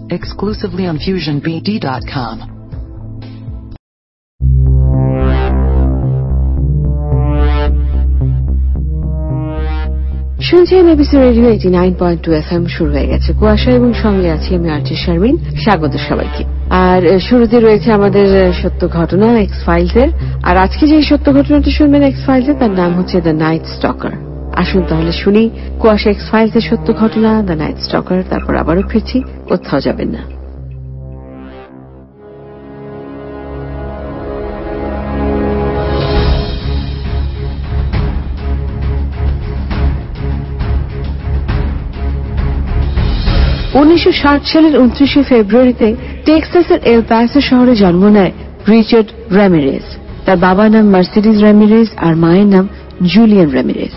exclusively on FusionBD.com. শুনছেন ABC radio 89.2 FM শুরু হয়ে গেছে কুয়াশা এবং সঙ্গে আছি আমি আরজে শারমিন। স্বাগত সবাইকে। আর শুরুতে রয়েছে আমাদের সত্য ঘটনা এক্স ফাইলসের। আর আজকে যে সত্য ঘটনাটি শুনবেন এক্স ফাইলসের তার নাম হচ্ছে দ্য নাইট স্টকার। আসুন তাহলে শুনি কুয়াশা এক্স ফাইলসের সত্য ঘটনা দ্য নাইট স্টকার। তারপর আবারও ফিরছি, কোথাও যাবেন না। 1960 সালের 29 ফেব্রুয়ারিতে টেক্সাসের এল পাসো শহরে জন্ম নেয় রিচার্ড র্যামিরেজ। তার বাবার নাম মার্সিডিজ র্যামিরেজ আর মায়ের নাম জুলিয়ান র্যামিরেজ।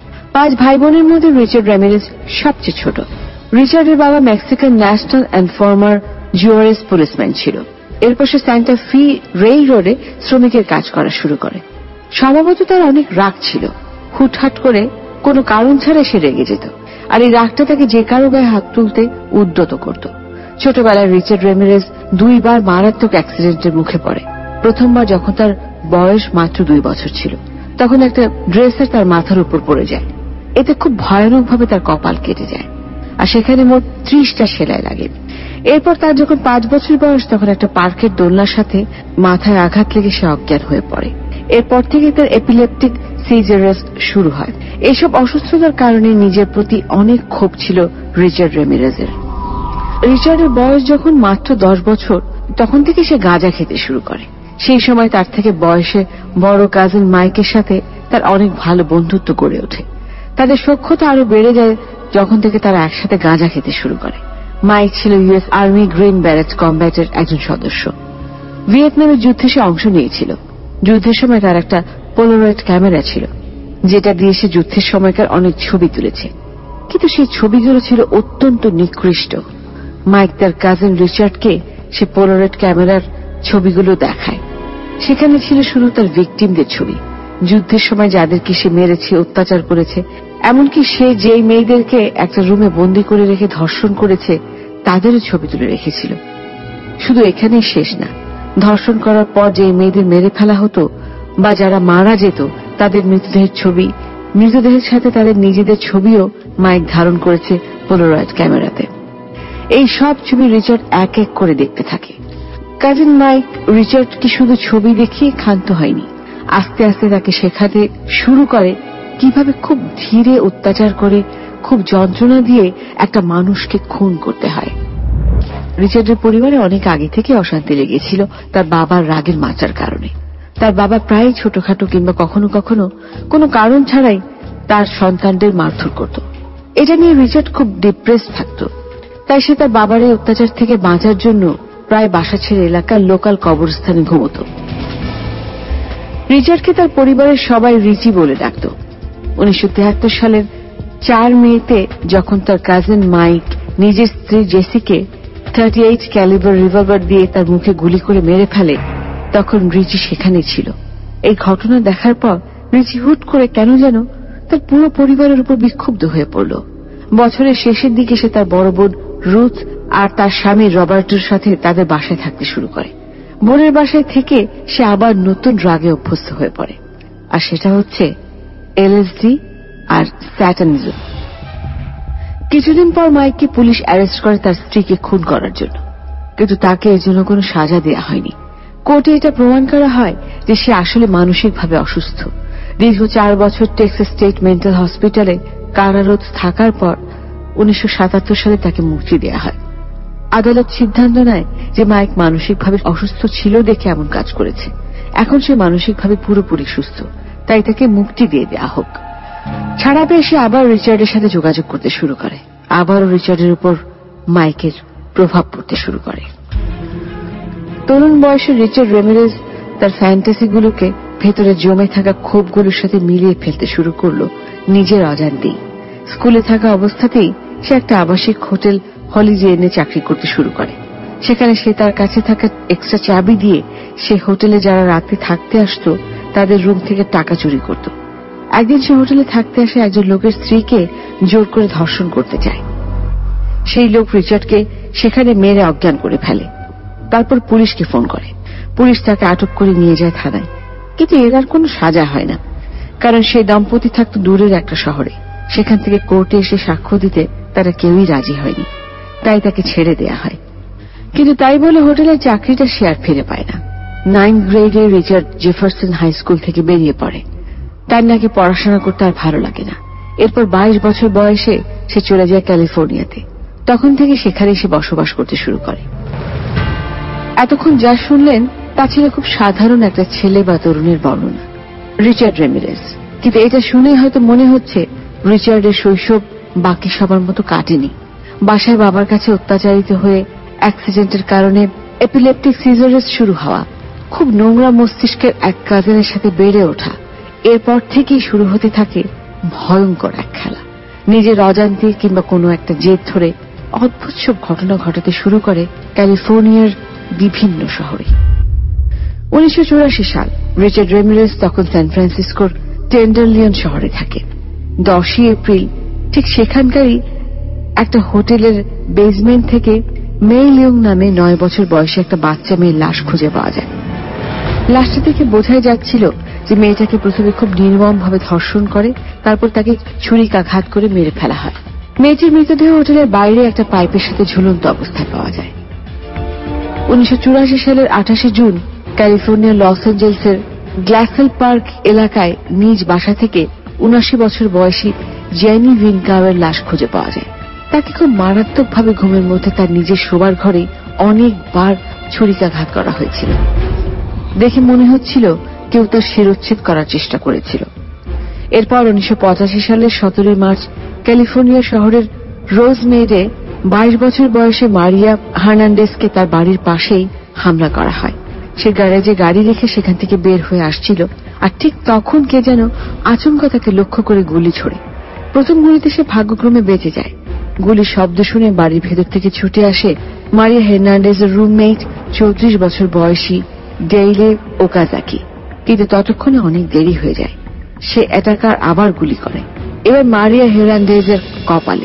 5 ভাই বোনের মধ্যে রিচার্ড র্যামিরেজ সবচেয়ে ছোট। রিচার্ডের বাবা Mexican national and former Juarez policeman ছিল। এরপর সে সান্টা ফি রেল রোডে শ্রমিকের কাজ করা শুরু করে। স্বভাবত তার অনেক রাগ ছিল, হুটহাট করে কোনো কারণ ছাড়া সে রেগে যেত, আর এই রাগটা তাকে যে কারো গায়ে হাত তুলতে উদ্যত করত। ছোটবেলায় রিচার্ড র্যামিরেজ 2 বার মারাত্মক অ্যাক্সিডেন্টের মুখে পড়ে। প্রথমবার যখন তার বয়স মাত্র 2 বছর ছিল, তখন একটা ড্রেসার তার মাথার উপর পড়ে যায়। এতে খুব ভয়ানকভাবে তার কপাল কেটে যায়, আর সেখানে মোট 30টা সেলাই লাগে। এরপর তার যখন 5 বছর বয়স, তখন একটা পার্কের দোলনার সাথে মাথায় আঘাত লেগে সে অজ্ঞান হয়ে পড়ে। এরপর থেকে তার এপিলেপটিক সিজারস শুরু হয়। এইসব অসুস্থতার কারণে নিজের প্রতি অনেক ক্ষোভ ছিল রিচার্ড র্যামিরেজের। রিচার্ডের বয়স যখন মাত্র 10 বছর, তখন থেকে সে গাঁজা খেতে শুরু করে। সেই সময় তার থেকে বয়সে বড় কাজিন মাইকের সাথে তার অনেক ভালো বন্ধুত্ব গড়ে ওঠে। তাদের সখ্যতা আরো বেড়ে যায় যখন থেকে তারা একসাথে গাঁজা খেতে শুরু করে। মাইক ছিল ইউএস আর্মি গ্রিন ব্যারেজ কম্ব্যাটের একজন সদস্য। ভিয়েতনামের যুদ্ধে সে অংশ নিয়েছিল। যুদ্ধের সময় তার একটা পোলারয়েড ক্যামেরা ছিল, যেটা দিয়ে সে যুদ্ধের সময়কার অনেক ছবি তুলেছে, কিন্তু সেই ছবিগুলো ছিল অত্যন্ত নিকৃষ্ট। মাইক তার কাজিন রিচার্ডকে সে পোলারয়েড ক্যামেরার ছবিগুলো দেখায়। সেখানে ছিল শুধু তার ভিকটিমদের ছবি, যুদ্ধের সময় যাদেরকে সে মেরেছে, অত্যাচার করেছে, এমনকি সে যেই মেয়েদেরকে একটা রুমে বন্দী করে রেখে ধর্ষণ করেছে তাদেরও ছবি তুলে রেখেছিল। শুধু এখানেই শেষ না, ধর্ষণ করার পর যে মেয়েদের মেরে ফেলা হতো বা যারা মারা যেত তাদের মৃতদেহের ছবি, মৃতদেহের সাথে তাদের নিজেদের ছবিও মাইক ধারণ করেছে পোলারয়েড ক্যামেরাতে। এই সব ছবি রিচার্ড এক এক করে দেখতে থাকে। কাজিন মাইক রিচার্ডকে শুধু ছবি দেখিয়ে ক্ষান্ত হয়নি, আস্তে আস্তে তাকে শেখাতে শুরু করে কিভাবে খুব ধীরে অত্যাচার করে, খুব যন্ত্রণা দিয়ে একটা মানুষকে খুন করতে হয়। রিচার্ডের পরিবারে অনেক আগে থেকে অশান্তি লেগেছিল তার বাবার রাগের মাত্রার কারণে। তার বাবা প্রায় ছোটখাটো কিংবা কখনো কখনো কোনো কারণ ছাড়াই তার সন্তানদের মারধর করত। এটা নিয়ে রিচার্ড খুব ডিপ্রেস থাকত। তাই সে তার বাবার এই অত্যাচার থেকে বাঁচার জন্য প্রায় বাসা ছেড়ে এলাকার লোকাল কবরস্থানে ঘুমত। রিচার্ডকে তার পরিবারের সবাই রিচি বলে ডাকত। 1973 সালের 4 মেতে যখন তার কাজিন মাইক নিজের স্ত্রী জেসিকে 38 ক্যালিবার রিভলভার দিয়ে তার মুখে গুলি করে মেরে ফেলে, তখন রিচি সেখানে ছিল। এই ঘটনা দেখার পর রিচি হুট করে কেন যেন তার পুরো পরিবারের উপর বিক্ষুব্ধ হয়ে পড়ল। বছরের শেষের দিকে সে তার বড় বোন রুথ আর তার স্বামী রবার্টের সাথে তাদের বাসায় থাকতে শুরু করে। বোনের বাসায় থেকে সে আবার নতুন ড্রাগে অভ্যস্ত হয়ে পড়ে, আর সেটা হচ্ছে এলএসডি আর স্যাটানিজম। কিছুদিন পর মাইককে পুলিশ অ্যারেস্ট করে তার স্ত্রীকে খুন করার জন্য, কিন্তু তাকে এর জন্য কোনো সাজা দেওয়া হয়নি। কোর্টে এটা প্রমাণ করা হয় যে সে আসলে মানসিকভাবে অসুস্থ। দীর্ঘ 4 বছর টেক্সাস স্টেট মেন্টাল হসপিটালে কারারোধ থাকার পর 1977 সালে তাকে মুক্তি দেওয়া হয়। আদালত সিদ্ধান্ত নেয় যে মাইক মানসিকভাবে অসুস্থ ছিল দেখে এমন কাজ করেছে। এখন সে মানসিকভাবে পুরোপুরি সুস্থ, তাই তাকে মুক্তি দিয়ে দেওয়া হোক। ছাড়া পেয়ে সে আবার রিচার্ডের সাথে যোগাযোগ করতে শুরু করে। আবারও রিচার্ডের উপর মাইকের প্রভাব পড়তে শুরু করে। তরুণ বয়সে রিচার্ড র্যামিরেজ তার ফ্যান্টাসিগুলোকে ভেতরে জমে থাকা ক্ষোভগুলোর সাথে মিলিয়ে ফেলতে শুরু করল নিজের অজান্তেই। স্কুলে থাকা অবস্থাতেই সে একটা আবাসিক হোটেল হলিডে চাকরি করতে শুরু করে। সেখানে সে তার কাছে থাকা এক্সট্রা চাবি দিয়ে সে হোটেলে যারা রাতে থাকতে আসতো তাদের রুম থেকে টাকা চুরি করত। একদিন সে হোটেলে থাকতে আসে একজন লোকের স্ত্রীকে জোর করে ধর্ষণ করতে চায়। সেই লোক রিচার্ডকে সেখানে মেরে অজ্ঞান করে ফেলে। তারপর পুলিশকে ফোন করে। পুলিশ তাকে আটক করে নিয়ে যায় থানায়, কিন্তু এর আর কোনো সাজা হয় না, কারণ সেই দম্পতি থাকতো দূরের একটা শহরে। সেখান থেকে কোর্টে এসে সাক্ষ্য দিতে তারা কেউই রাজি হয়নি, তাই তাকে ছেড়ে দেয়া হয়। কিন্তু তাই বলে হোটেলের চাকরিটা সে আর ফিরে পায় না। 9th গ্রেডে রিচার্ড জেফারসন হাই স্কুল থেকে বেরিয়ে পড়ে। তার নাকি পড়াশোনা করতে আর ভালো লাগে না। এরপর 22 বছর বয়সে সে চলে যায় ক্যালিফোর্নিয়াতে। তখন থেকে সেখানে সে বসবাস করতে শুরু করে। এতক্ষণ যা শুনলেন তা ছিল খুব সাধারণ একটা ছেলে বা তরুণের বর্ণনা, রিচার্ড রেমিরেজ। কিন্তু এটা শুনে হয়তো মনে হচ্ছে রিচার্ডের শৈশব বাকি সবার মতো কাটেনি। বাসায় বাবার কাছে অত্যাচারিত হয়ে অ্যাক্সিডেন্টের কারণে এপিলেপটিক সিজারেস শুরু হওয়া, খুব নোংরা মস্তিষ্কের এক কাজিনের সাথে বেড়ে ওঠা, এরপর থেকেই শুরু হতে থাকে ভয়ঙ্কর এক খেলা। নিজের অজান্তে কিংবা কোনো একটা জেদ ধরে অদ্ভুত সব ঘটনা ঘটাতে শুরু করে ক্যালিফোর্নিয়ার বিভিন্ন শহরে। 1984 সাল। রিচার্ড রেমিরেজ তখন সান ফ্রান্সিসকোর টেন্ডারলিয়ন শহরে থাকে। 10ই এপ্রিল ঠিক সেখানকারই একটা হোটেলের বেসমেন্ট থেকে মে লিয়ং নামে 9 বছর বয়সী একটা বাচ্চা মেয়ের লাশ খুঁজে পাওয়া যায়। লাশটা থেকে বোঝাই যাচ্ছিল যে মেয়েটাকে প্রথমে খুব নির্মমভাবে ধর্ষণ করে, তারপর তাকে ছুরিকাঘাত করে মেরে ফেলা হয়। মেয়েটির মৃতদেহ হোটেলের বাইরে একটা পাইপের সাথে ঝুলন্ত অবস্থায় পাওয়া যায়। 1984 সালের 28 জুন ক্যালিফোর্নিয়ার লস অ্যাঞ্জেলসের গ্ল্যাসেল পার্ক এলাকায় নিজ বাসা থেকে 79 বছর বয়সী জেনি ভিনকাওয়ের লাশ খুঁজে পাওয়া যায়। তাকে খুব মারাত্মকভাবে ঘুমের মধ্যে তার নিজের শোবার ঘরে অনেকবার ছুরিকাঘাত করা হয়েছিল। দেখে মনে হচ্ছিল কেউ তার শিরোচ্ছেদ করার চেষ্টা করেছিল। এরপর 1985 সালের 17 মার্চ ক্যালিফোর্নিয়া শহরের রোজমেডে 22 বছর বয়সে মারিয়া হার্নান্ডেজকে তার বাড়ির পাশেই হামলা করা হয়। সে গ্যারেজে গাড়ি রেখে সেখান থেকে বের হয়ে আসছিল, আর ঠিক তখন কে যেন আচমকা তাকে লক্ষ্য করে গুলি ছোড়ে। প্রথম গুলিতে সে ভাগ্যক্রমে বেঁচে যায়। গুলির শব্দ শুনে বাড়ির ভেতর থেকে ছুটে আসে মারিয়া হার্নান্ডেজের রুমমেট 34 বছর বয়সী ডেইলে ওকাজাকি। কিন্তু ততক্ষণে অনেক দেরি হয়ে যায়। সে অ্যাটাকার আবার গুলি করে, এবার মারিয়া হার্নান্ডেজের কপালে।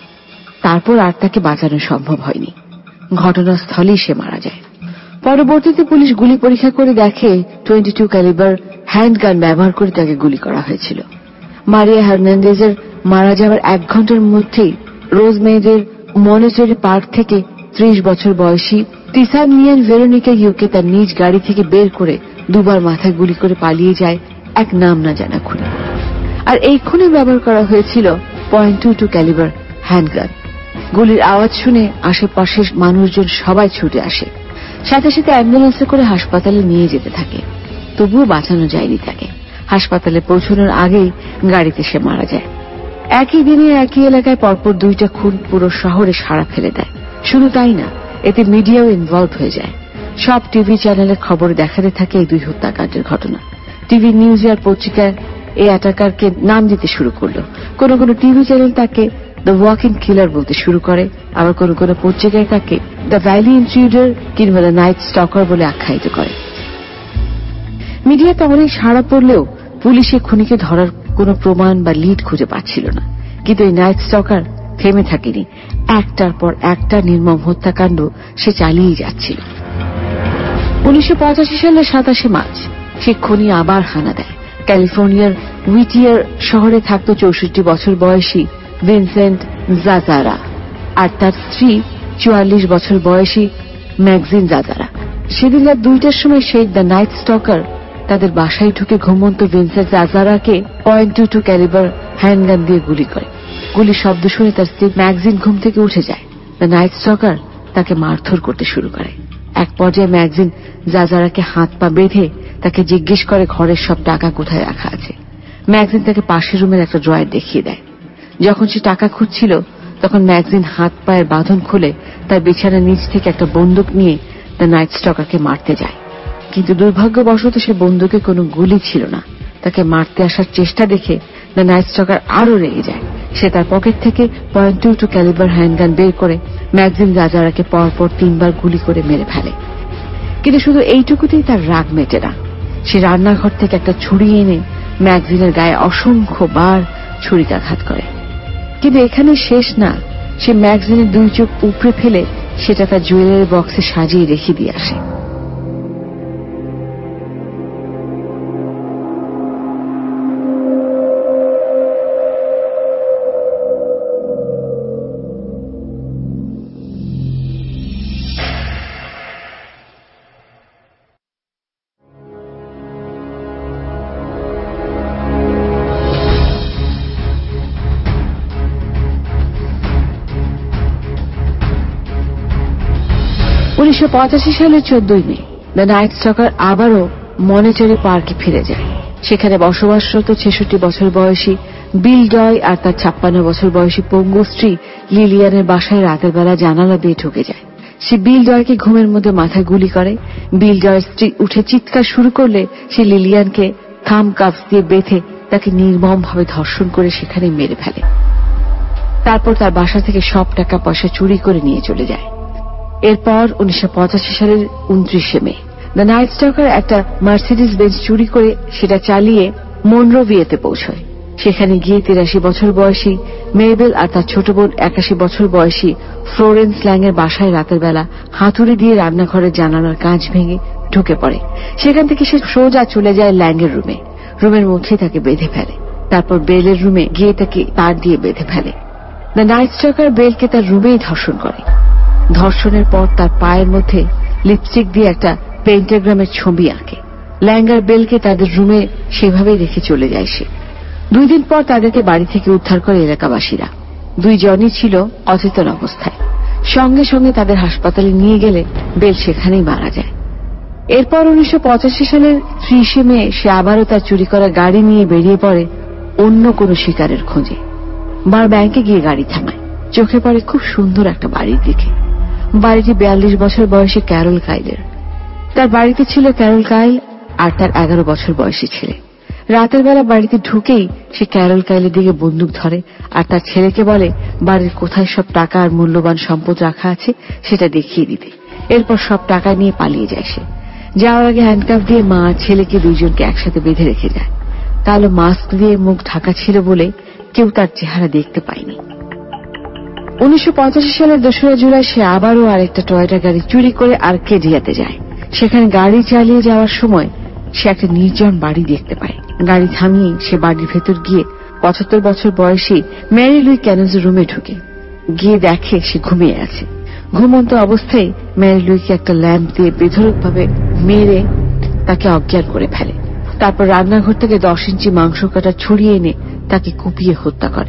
তারপর আর তাকে বাঁচানো সম্ভব হয়নি। ঘটনাস্থলেই সে মারা যায়। পরবর্তীতে পুলিশ গুলি পরীক্ষা করে দেখে 22 ক্যালিবার হ্যান্ডগান ব্যবহার করে তাকে গুলি করা হয়েছিল। মারিয়া হার্নান্ডেজের মারা যাওয়ার 1 ঘন্টার মধ্যেই রোজমেডের মনেটরি পার্ক থেকে 30 বছর বয়সী তিসানিয়ান ভেরোনিকা ইউকে তার নিজ গাড়ি থেকে বের করে 2 বার মাথায় গুলি করে পালিয়ে যায় এক নাম না জানা খুনি। আর এই খুনে ব্যবহার করা হয়েছিল .22 ক্যালিবার হ্যান্ডগান। গুলির আওয়াজ শুনে আশেপাশের মানুষজন সবাই ছুটে আসে। সাথে সাথে অ্যাম্বুলেন্সে করে হাসপাতালে নিয়ে যেতে থাকে, তবুও বাঁচানো যায়নি তাকে। হাসপাতালে পৌঁছানোর আগেই গাড়িতে সে মারা যায়। একই দিনে একই এলাকায় পরপর 2টা খুন পুরো শহরে সাড়া ফেলে দেয়। শুধু তাই না, এতে মিডিয়াও ইনভলভ হয়ে যায়। সব টিভি চ্যানেলের খবরে দেখাতে থাকে এই 2 হত্যাকাণ্ডের ঘটনা। টিভি নিউজ আর পত্রিকায় এই অ্যাটাকারকে নাম দিতে শুরু করলো। কোন কোন টিভি চ্যানেল তাকে দ্য ওয়াকিং কিলার বলতে শুরু করে, আবার কোন কোন পত্রিকায় তাকে দ্য ভ্যালি ইন্ট্রুডার কিংবা দ্য নাইট স্টকার বলে আখ্যায়িত করে। মিডিয়াতে অনেক সাড়া পড়লেও পুলিশে খুনিকে ধরার কোন প্রমাণ বা লিড খুঁজে পাচ্ছিল না। কিন্তু এই নাইট স্টকার থেমে থাকেনি। একটার পর একটা নির্মম হত্যাকাণ্ড সে চালিয়েই যাচ্ছিল। 1985 সালের 27 মার্চ সে খুনি আবার হানা দেয়। ক্যালিফোর্নিয়ার উইটিয়ার শহরে থাকত 64 বছর বয়সী ভিনসেন্ট জাজারা আর তার স্ত্রী 44 বছর বয়সী ম্যাগজিন জাজারা। সেদিন রাত 2টার সময় সেই দ্য নাইট স্টকার তাদের বাসায় ঢুকে ঘুমন্ত ভিনসেন্ট জাজারাকে .22 ক্যালিবার হ্যান্ডগান দিয়ে গুলি করে। গুলির শব্দ শুনে তার স্ত্রী ম্যাগজিন ঘুম থেকে উঠে যায়। দ্য নাইট স্টকার তাকে মারধর করতে শুরু করে। এক পর্যায়ে ম্যাগজিন জাজারাকে হাত পা বেঁধে তাকে জিজ্ঞেস করে ঘরের সব টাকা কোথায় রাখা আছে। ম্যাগজিন তাকে পাশের রুমের একটা ড্রয়ার দেখিয়ে দেয়। যখন সে টাকা খুঁজছিল তখন ম্যাগজিন হাত পায়ের বাঁধন খুলে তার বিছানার নিচ থেকে একটা বন্দুক নিয়ে দ্য নাইট স্টকারকে মারতে যায়। কিন্তু দুর্ভাগ্যবশত সে বন্দুকে কোনো গুলি ছিল না। তাকে মারতে আসার চেষ্টা দেখে দ্য নাইট স্টকার আরো রেগে যায়। সে তার পকেট থেকে .22 ক্যালিবার হ্যান্ডগান বের করে ম্যাগজিন জাজারাকে পরপর 3 বার গুলি করে মেরে ফেলে। কিন্তু শুধু এইটুকুতেই তার রাগ মেটে না। সে রান্নাঘর থেকে একটা ছুরি এনে ম্যাগজিনের গায়ে অসংখ্য বার ছুরিকাঘাত করে। কিন্তু এখানে শেষ না। সে ম্যাগাজিনের 2 চোখ উপড়ে ফেলে সেটা তার জুয়েলারি বক্সে সাজিয়ে রেখে দিয়ে আসে। সালের 14 মে দ্য নাইট স্টকার আবারও মনিটারি পার্কে ফিরে যায়। সেখানে বসবাসরত 66 বছর বয়সী বিল ডয় আর তার 56 বছর বয়সী পঙ্গু স্ত্রী লিলিয়ানের বাসায় রাতের বেলা জানালা দিয়ে ঢুকে যায়। সে বিল ডয়কে ঘুমের মধ্যে মাথায় গুলি করে। বিল ডয়ের স্ত্রী উঠে চিৎকার শুরু করলে সে লিলিয়ানকে থাম কাফস দিয়ে বেঁধে তাকে নির্মমভাবে ধর্ষণ করে সেখানে মেরে ফেলে। তারপর তার বাসা থেকে সব টাকা পয়সা চুরি করে নিয়ে চলে যায়। এরপর 1985 সালের 29 মে দ্য নাইট স্টকার একটা মার্সিডিজ বেঞ্চ চুরি করে সেটা চালিয়ে মনরোভিয়াতে পৌঁছয়। সেখানে গিয়ে 83 বছর বয়সী মেবেল আর তার ছোট বোন 81 বছর বয়সী ফ্লোরেন্স ল্যাংয়ের বাসায় রাতের বেলা হাতুড়ি দিয়ে রান্নাঘরের জানালার কাঁচ ভেঙে ঢুকে পড়ে। সেখান থেকে সে সোজা চলে যায় ল্যাংয়ের রুমে। রুমের মধ্যেই তাকে বেঁধে ফেলে। তারপর বেলের রুমে গিয়ে তাকে তার দিয়ে বেঁধে ফেলে। দ্য নাইট স্টকার বেলকে তার রুমেই ধর্ষণ করে। ধর্ষণের পর তার পায়ের মধ্যে লিপস্টিক দিয়ে একটা পেন্টাগ্রামের ছবি আঁকে। ল্যাঙ্গার বেলকে তাদের রুমে সেভাবেই রেখে চলে যায় সে। 2 দিন পর তাদেরকে বাড়ি থেকে উদ্ধার করে এলাকাবাসীরা। 2 জনই ছিল অচেতন অবস্থায়। সঙ্গে সঙ্গে তাদের হাসপাতালে নিয়ে গেলে বেল সেখানেই মারা যায়। এরপর 1985 সালের 30 মে সে আবারও তার চুরি করা গাড়ি নিয়ে বেরিয়ে পড়ে অন্য কোনো শিকারের খোঁজে। বার ব্যাংকে গিয়ে গাড়ি থামায়। চোখে পড়ে খুব সুন্দর একটা বাড়ির দিকে। বাড়িটি 42 বছর বয়সী ক্যারল কাইলের। তার বাড়িতে ছিল ক্যারল কাইল আর তার 11 বছর বয়সী ছেলে। রাতের বেলা বাড়িতে ঢুকেই সে ক্যারল কাইলের দিকে বন্দুক ধরে আর তার ছেলেকে বলে বাড়ির কোথায় সব টাকা আর মূল্যবান সম্পদ রাখা আছে সেটা দেখিয়ে দিতে। এরপর সব টাকা নিয়ে পালিয়ে যায় সে। যাওয়ার আগে হ্যান্ডকাফ দিয়ে মা আর ছেলেকে 2 জনকে একসাথে বেঁধে রেখে যায়। তাহলে মাস্ক দিয়ে মুখ ঢাকা ছিল বলে কেউ তার চেহারা দেখতে পায়নি। 1985 সালের 2রা জুলাই সে আবারও আরেকটা টয়োটা গাড়ি চুরি করে আর্কেডিয়াতে যায়। সেখানে গাড়ি চালিয়ে যাওয়ার সময় সে একটা নির্জন বাড়ি দেখতে পায়। গাড়ি থামিয়ে সে বাড়ির ভেতর গিয়ে 75 বছর বয়সী ম্যারি লুই ক্যানোজের রুমে ঢুকে। গিয়ে দেখে সে ঘুমিয়ে আছে। ঘুমন্ত অবস্থায় ম্যারি লুইকে একটা ল্যাম্প দিয়ে বেধড়কভাবে মেরে তাকে অজ্ঞান করে ফেলে। তারপর রান্নাঘর থেকে 10 ইঞ্চি মাংস কাটা ছড়িয়ে এনে তাকে কুপিয়ে হত্যা করে।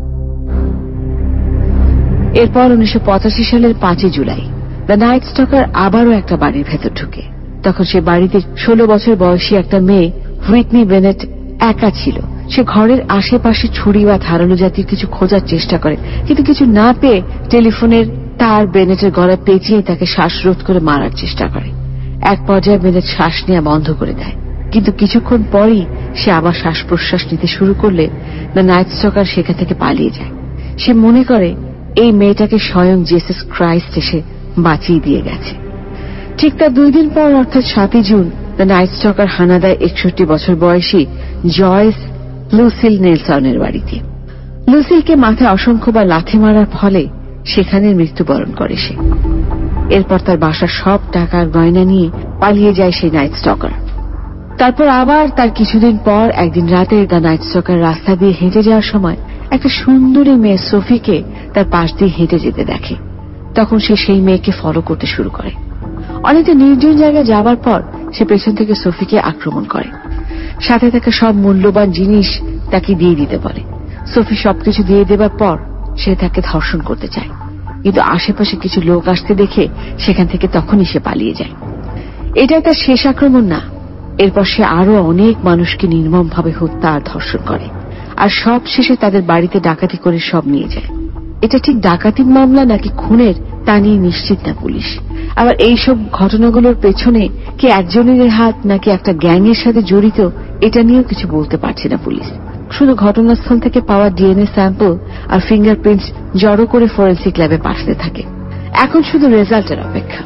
এরপর 1985 সালের 5 জুলাই দ্য নাইট স্টকার আবারও একটা বাড়ির ভেতর ঢুকে। তখন সে বাড়িতে 16 বছর বয়সী একটা মেয়ে হুইটনি বেনেট একা ছিল। সে ঘরের আশেপাশে ছুরি বা ধারালো জাতীয় কিছু খোঁজার চেষ্টা করে, কিন্তু কিছু না পেয়ে টেলিফোনের তার বেনেটের গলায় পেঁচিয়ে তাকে শ্বাসরোধ করে মারার চেষ্টা করে। এক পর্যায়ে বেনেট শ্বাস নেওয়া বন্ধ করে দেয়, কিন্তু কিছুক্ষণ পরই সে আবার শ্বাস প্রশ্বাস নিতে শুরু করলে দ্য নাইট স্টকার সেখান থেকে পালিয়ে যায়। সে মনে করে এই মেয়েটাকে স্বয়ং জিসাস ক্রাইস্ট এসে বাঁচিয়ে দিয়ে গেছে। ঠিক তার 2 দিন পর অর্থাৎ 7 জুন দ্য নাইট স্টকার হানা দেয় 61 বছর বয়সী জয়েস লুসিল নেলসনের বাড়িতে। লুসিলকে মাথায় অসংখ্যবার লাথি মারার ফলে সেখানে মৃত্যুবরণ করে সে। এরপর তার বাসার সব টাকার গয়না নিয়ে পালিয়ে যায় সেই নাইট স্টকার। তারপর আবার তার কিছুদিন পর একদিন রাতে দ্য নাইট স্টকার রাস্তা দিয়ে হেঁটে যাওয়ার সময় একটা সুন্দরী মেয়ে সোফিকে তার পাশ দিয়ে হেঁটে যেতে দেখে। তখন সে সেই মেয়েকে ফলো করতে শুরু করে। অনেকটা নির্জন জায়গায় যাবার পর সে পেছন থেকে সোফিকে আক্রমণ করে। সাথে থাকা সব মূল্যবান জিনিস তাকে দিয়ে দিতে বলে। সোফি সবকিছু দিয়ে দেবার পর সে তাকে ধর্ষণ করতে চায়, কিন্তু আশেপাশে কিছু লোক আসতে দেখে সেখান থেকে তখনই সে পালিয়ে যায়। এটা তার শেষ আক্রমণ না। এরপর সে আরো অনেক মানুষকে নির্মমভাবে হত্যা আর ধর্ষণ করে, আর সব শেষে তাদের বাড়িতে ডাকাতি করে সব নিয়ে যায়। এটা ঠিক ডাকাতির মামলা নাকি খুনের তা নিয়ে নিশ্চিত না পুলিশ। আবার এইসব ঘটনাগুলোর পেছনে কি একজনের হাত নাকি একটা গ্যাংয়ের সাথে জড়িত এটা নিয়েও কিছু বলতে পারছে না পুলিশ। শুধু ঘটনাস্থল থেকে পাওয়া ডিএনএ স্যাম্পল আর ফিঙ্গারপ্রিন্টস জড়ো করে ফরেন্সিক ল্যাবে পাঠাতে থাকে। এখন শুধু রেজাল্টের অপেক্ষা।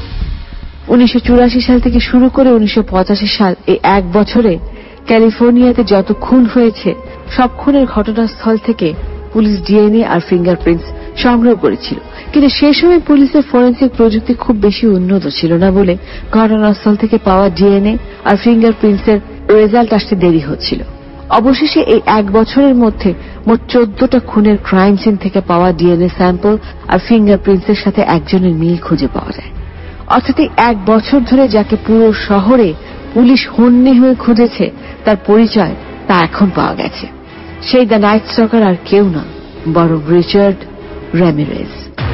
1984 সাল থেকে শুরু করে 1985 সাল এই 1 বছরে ক্যালিফোর্নিয়াতে যত খুন হয়েছে সব খুনের ঘটনাস্থল থেকে পুলিশ ডিএনএ আর ফিঙ্গারপ্রিন্টস সংগ্রহ করেছিল, কিন্তু সে সময় পুলিশের ফরেন্সিক প্রযুক্তি খুব বেশি উন্নত ছিল না বলে ঘটনাস্থল থেকে পাওয়া ডিএনএ আর ফিঙ্গারপ্রিন্টসের রেজাল্ট আসতে দেরি হচ্ছিল। অবশেষে এই 1 বছরের মধ্যে মোট 14টা খুনের ক্রাইম সিন থেকে পাওয়া ডিএনএ স্যাম্পল আর ফিঙ্গারপ্রিন্টসের সাথে একজনের মিল খুঁজে পাওয়া যায়। অর্থাৎ 1 বছর ধরে যাকে পুরো শহরে পুলিশ হন্যে হয়ে খুঁজেছে তার পরিচয় তা এখন পাওয়া গেছে। সেই দ্য নাইট স্টকার আর কেউ না, বরং রিচার্ড র্যামিরেজ।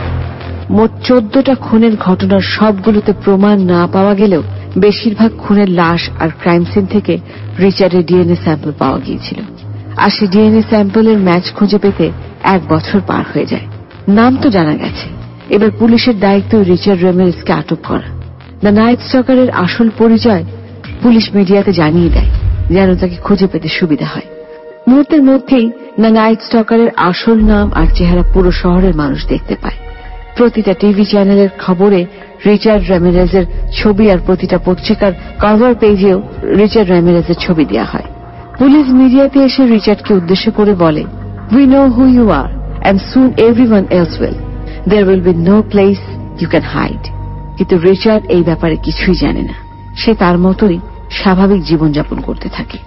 মোট 14টা খুনের ঘটনার সবগুলোতে প্রমাণ না পাওয়া গেলেও বেশিরভাগ খুনের লাশ আর ক্রাইম সিন থেকে রিচার্ডের ডিএনএ স্যাম্পল পাওয়া গিয়েছিল। আর সেই ডিএনএ স্যাম্পলের ম্যাচ খুঁজে পেতে 1 বছর পার হয়ে যায়। নাম তো জানা গেছে, এবার পুলিশের দায়িত্ব রিচার্ড র্যামিরেজকে আটক করা। দ্য নাইট স্টকারের আসল পরিচয় পুলিশ মিডিয়াতে জানিয়ে দেয় যেন তাকে খুঁজে পেতে সুবিধা হয়। মুহূর্তের মধ্যেই দ্য নাইট স্টকারের আসল নাম আর চেহারা পুরো শহরের মানুষ দেখতে পায়। প্রতিটা টিভি চ্যানেলের খবরে রিচার্ড র্যামিরেজের ছবি আর প্রতিটা পত্রিকার কভার পেজেও রিচার্ড র্যামিরেজের ছবি দেওয়া হয়। পুলিশ মিডিয়াতে এসে রিচার্ডকে উদ্দেশ্য করে বলে, "We know who you are and soon everyone else will. There will be no place you can hide." কিন্তু রিচার্ড এই ব্যাপারে কিছুই জানে না। সে তার মতোই স্বাভাবিক জীবনযাপন করতে থাকে।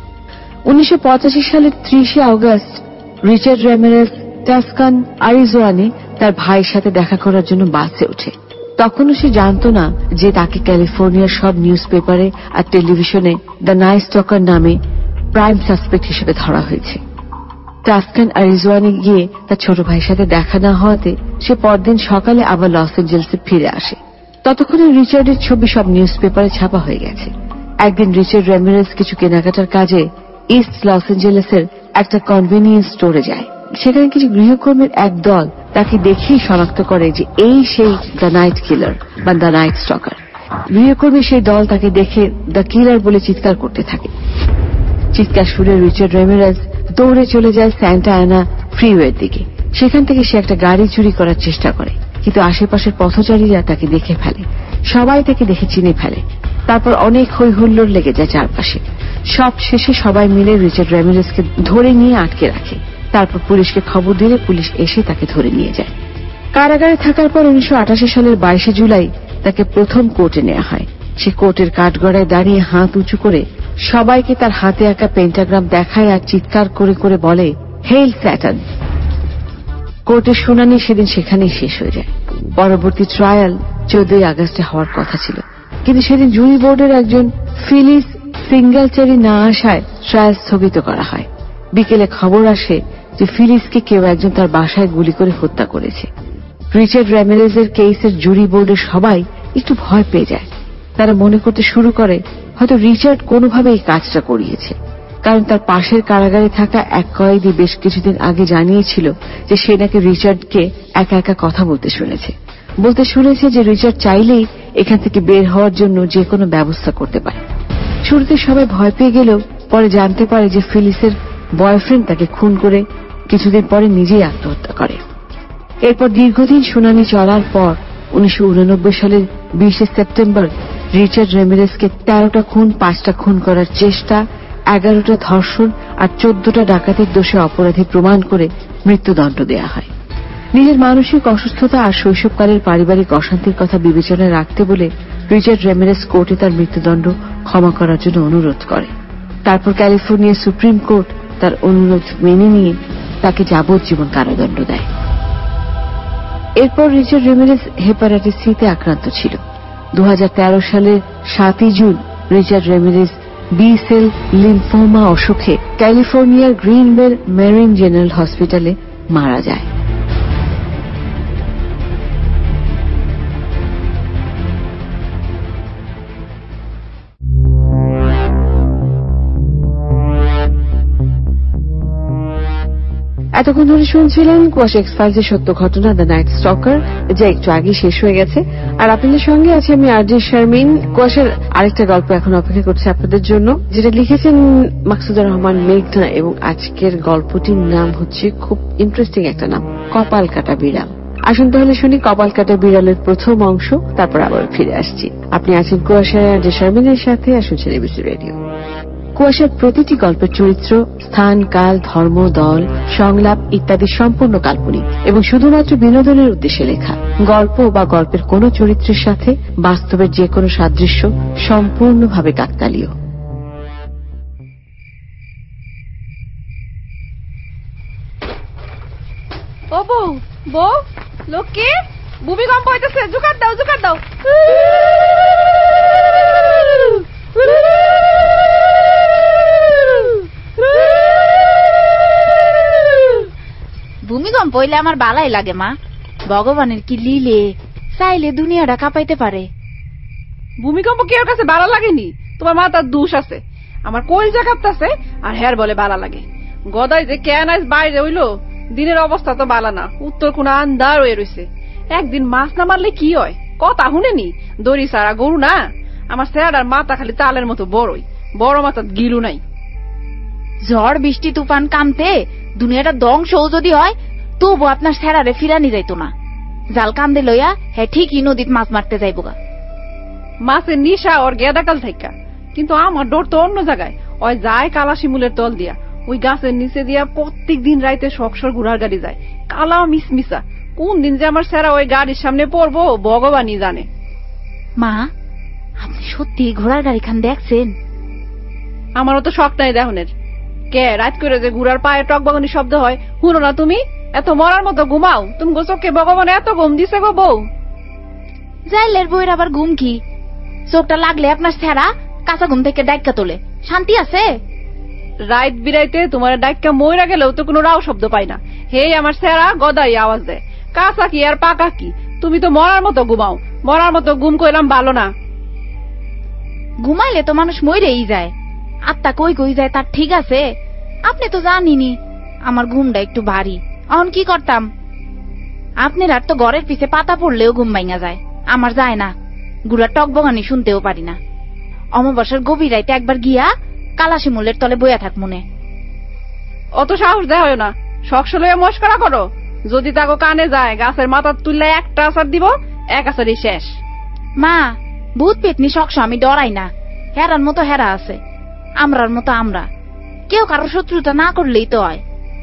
1985 সালের 30 আগস্ট রিচার্ড র্যামিরেজ টাস্কান, আরিজোনায় তার ভাইয়ের সাথে দেখা করার জন্য বাসে ওঠে। তখনও সে জানত না যে তাকে ক্যালিফোর্নিয়ার সব নিউজ পেপারে আর টেলিভিশনে দ্য নাইট স্টকার নামে প্রাইম সাসপেক্ট হিসেবে ধরা হয়েছে। টাস্কান, আরিজোনায় গিয়ে তার ছোট ভাইয়ের সাথে দেখা না হওয়াতে সে পরদিন সকালে আবার লস এঞ্জেলসে ফিরে আসে। ততক্ষণে রিচার্ডের ছবি সব নিউজ পেপারে ছাপা হয়ে গেছে। একদিন রিচার্ড র্যামিরেজ কিছু কেনাকাটার কাজে ইস্ট লস এঞ্জেলসের একটা কনভেনিয়েন্স স্টোরে যায়। সেখানে কিছু গৃহকর্মীর এক দল তাকে দেখেই শনাক্ত করে যে এই সেই দ্য নাইট কিলার বা দ্য নাইট স্টকার। গৃহকর্মী সেই দল তাকে দেখে দ্য কিলার বলে চিৎকার করতে থাকে। চিৎকার শুনে রিচার্ড র্যামিরেজ দৌড়ে চলে যায় স্যান্টা অ্যানা ফ্রিওয়ের দিকে। সেখান থেকে সে একটা গাড়ি চুরি করার চেষ্টা করে, কিন্তু আশেপাশের পথচারীরা তাকে দেখে ফেলে। সবাই তাকে দেখে চিনে ফেলে। তারপর অনেক হই হুল্লোড় লেগে যায় চারপাশে। সব শেষে সবাই মিলে রিচার্ড র্যামিরেজকে ধরে নিয়ে আটকে রাখে। তারপর পুলিশকে খবর দিলে পুলিশ এসে তাকে ধরে নিয়ে যায়। কারাগারে থাকার পর 1988 সালের 22 জুলাই তাকে প্রথম কোর্টে নেওয়া হয়। সে কোর্টের কাঠগড়ায় দাঁড়িয়ে হাত উঁচু করে সবাইকে তার হাতে আঁকা পেন্টাগ্রাম দেখায় আর চিৎকার করে করে বলে, "হেইল স্যাটান।" কোর্টের শুনানি সেদিন সেখানেই শেষ হয়ে যায়। পরবর্তী ট্রায়াল 14 আগস্টে হওয়ার কথা ছিল, কিন্তু সেদিন জুরি বোর্ডের একজন ফিলিস সিঙ্গলচারি না আসায় ট্রায়াল স্থগিত করা হয়। বিকেলে খবর আসে যে ফিলিসকে কেউ একজন তার বাসায় গুলি করে হত্যা করেছে। রিচার্ড র্যামিরেজের কেসের জুরি বোর্ডের সবাই একটু ভয় পেয়ে যায়। তারা মনে করতে শুরু করে হয়তো রিচার্ড কোনোভাবে এই কাজটা করিয়েছে, কারণ তার পাশের কারাগারে থাকা এক কয়েদি বেশ কিছুদিন আগে জানিয়েছিল যে সে নাকি রিচার্ডকে একা একা কথা বলতে শুনেছে যে রিচার্ড চাইলেই এখান থেকে বের হওয়ার জন্য যে কোনো ব্যবস্থা করতে পারে। শুরুতে সবাই ভয় পেয়ে গেলেও পরে জানতে পারে যে ফিলিসের বয়ফ্রেন্ড তাকে খুন করে কিছুদিন পরে নিজেই আত্মহত্যা করে। এরপর দীর্ঘদিন শুনানি চলার পর 1989 সালের 20 সেপ্টেম্বর রিচার্ড র্যামিরেজকে 13টা খুন, 5টা খুন করার চেষ্টা, 11টা ধর্ষণ আর 14টা ডাকাতির দোষে অপরাধী প্রমাণ করে মৃত্যুদণ্ড দেওয়া হয়। নিজের মানসিক অসুস্থতা আর শৈশবকালের পারিবারিক অশান্তির কথা বিবেচনায় রাখতে বলে রিচার্ড র্যামিরেজ কোর্টে তার মৃত্যুদণ্ড ক্ষমা করার জন্য অনুরোধ করে। তারপর ক্যালিফোর্নিয়া সুপ্রিম কোর্ট তার অনুরোধ মেনে নিয়ে তাকে যাবজ্জীবন কারাদণ্ড দেয়। এরপর রিচার্ড র্যামিরেজ হেপাটাইটিস সি-তে আক্রান্ত ছিল। 2013 সালের 7 June Richard Ramirez B cell lymphoma অসুখে ক্যালিফোর্নিয়ার গ্রিনবেল মেরিন জেনারেল হসপিটালে মারা যায়। এতক্ষণ ধরে শুনছিলেন কুয়াশা এক্স-ফাইলসের সত্য ঘটনা দ্য নাইট স্টকার, যা একটু আগে শেষ হয়ে গেছে। আর আপনাদের সঙ্গে আছে আমি আরজে শারমিন। কুয়াশার আরেকটা গল্প এখন অপেক্ষা করছে আপনাদের জন্য, যেটা লিখেছেন মাকসুদুর রহমান মেঘনা, এবং আজকের গল্পটির নাম হচ্ছে খুব ইন্টারেস্টিং একটা নাম, কপাল কাটা বিড়াল। আসুন তাহলে শুনি কপাল কাটা বিড়ালের প্রথম অংশ, তারপর আবার ফিরে আসছি। আপনি আছেন কুয়াশায় আরজে শারমিনের সাথে, আর শুনছেন এবিসি রেডিও। কুয়াশার প্রতিটি গল্পের চরিত্র, স্থান, কাল, ধর্ম, দল, সংলাপ ইত্যাদি সম্পূর্ণ কাল্পনিক এবং শুধুমাত্র বিনোদনের উদ্দেশ্যে লেখা। গল্প বা গল্পের কোন চরিত্রের সাথে বাস্তবের যে কোনো সাদৃশ্য সম্পূর্ণভাবে কাকতালীয়। ও বউ, বউ, লক্ষ্মী, ভূমিকম্প হইতেছে, জোগাড় দাও, জোগাড় দাও। ভূমিকম্প হইলে আমার বালাই লাগে মা। ভগবানের কি লীলে, চাইলে দুনিয়াটা কাঁপাইতে পারে। ভূমিকম্প কেউ কাছে বাড়া লাগেনি, তোমার মাথার দোষ আছে। আমার কলজা কাঁপতাছে আর হের বলে বালা লাগে। গদাই যে কেন আজ বাইরে হইলো, দিনের অবস্থা তো বালা না, উত্তর কোন আন্ধার হয়ে রয়েছে। একদিন মাছ না মারলে কি হয়, কথা শুনেনি? দড়ি সারা গরু না, আমার স্যারার মাথা খালি তালের মতো বড়ই, বড় মাথা গিলু নাই। ঝড় বৃষ্টি তুফান কামতে দুনিয়াটা ধ্বংস যদি হয়, তবু আপনার স্যারারে ফিরানি যাইতো না। জাল কান্দে লইয়া হ্যাঁ ঠিকই নদীত মাছ মারতে যাইব গা। মাছের নিশা ওর গেদাকাল থাকা, কিন্তু আমার ডর তো অন্য জায়গায়। ওই যায় কালা শিমুলের তল দিয়া, ওই গাছের নিচে দিয়া প্রত্যেক দিন রাইতে শখসর ঘোড়ার গাড়ি যায়, কালা মিসমিসা। কোন দিন যে আমার স্যারা ওই গাড়ির সামনে পড়বো ভগবানই জানে। মা, আপনি সত্যি ঘোড়ার গাড়ি খান দেখছেন? আমারও তো শখ নাই দেখনের। কে রাত করে যে ঘোড়ার পায়ে টকবগনি শব্দ হয়, শুনো না তুমি? এত মরার মতো ঘুমাও তুমি, চোখে ভগবান এত ঘুম দিছে গো বউ। জাইলের বইয়ের আবার ঘুম কি? চোখটা লাগলে আপনার স্যারা কাঁচা ঘুম থেকে ডাইকা তোলে, শান্তি আছে? রাইত বিরাইতে তোমার ডাক্কা মইরা গেলেও তো কোনো রাও শব্দ পাই না। হে আমার স্যারা গদাই আওয়াজ দেয়। কাঁচা কি আর পাকা কি, তুমি তো মরার মতো ঘুমাও। মরার মতো ঘুম কইলাম ভালো না। ঘুমাইলে তো মানুষ মরেই যায়, আত্মা কই কই যায় তার ঠিক আছে? আপনি তো জানিনি আমার ঘুমটা একটু ভারী। এখন কি করতাম? আপনার আর তো ঘরের পিছে পাতা পড়লেও ঘুম ভাঙা যায়, আমার যায় না। গুড়ার টকবগানি শুনতেও পারি না। অমাবস্যার গভীর রাইতে একবার গিয়া কালাশিমুলের তলে বইয়া থাক মনে। অত সাহস দেওয়া হয় না, শখস লইয়া মস্করা করো। যদি তাকে কানে যায় গাছের মাথা তুললে একটা আসার দিব, এক আসারই শেষ। মা, ভূত পেতনি শখস আমি ডরাই না। হেরার মতো হেরা আছে, আমরার মতো আমরা। কেউ কারো শত্রুতা না করলেই তো হয়।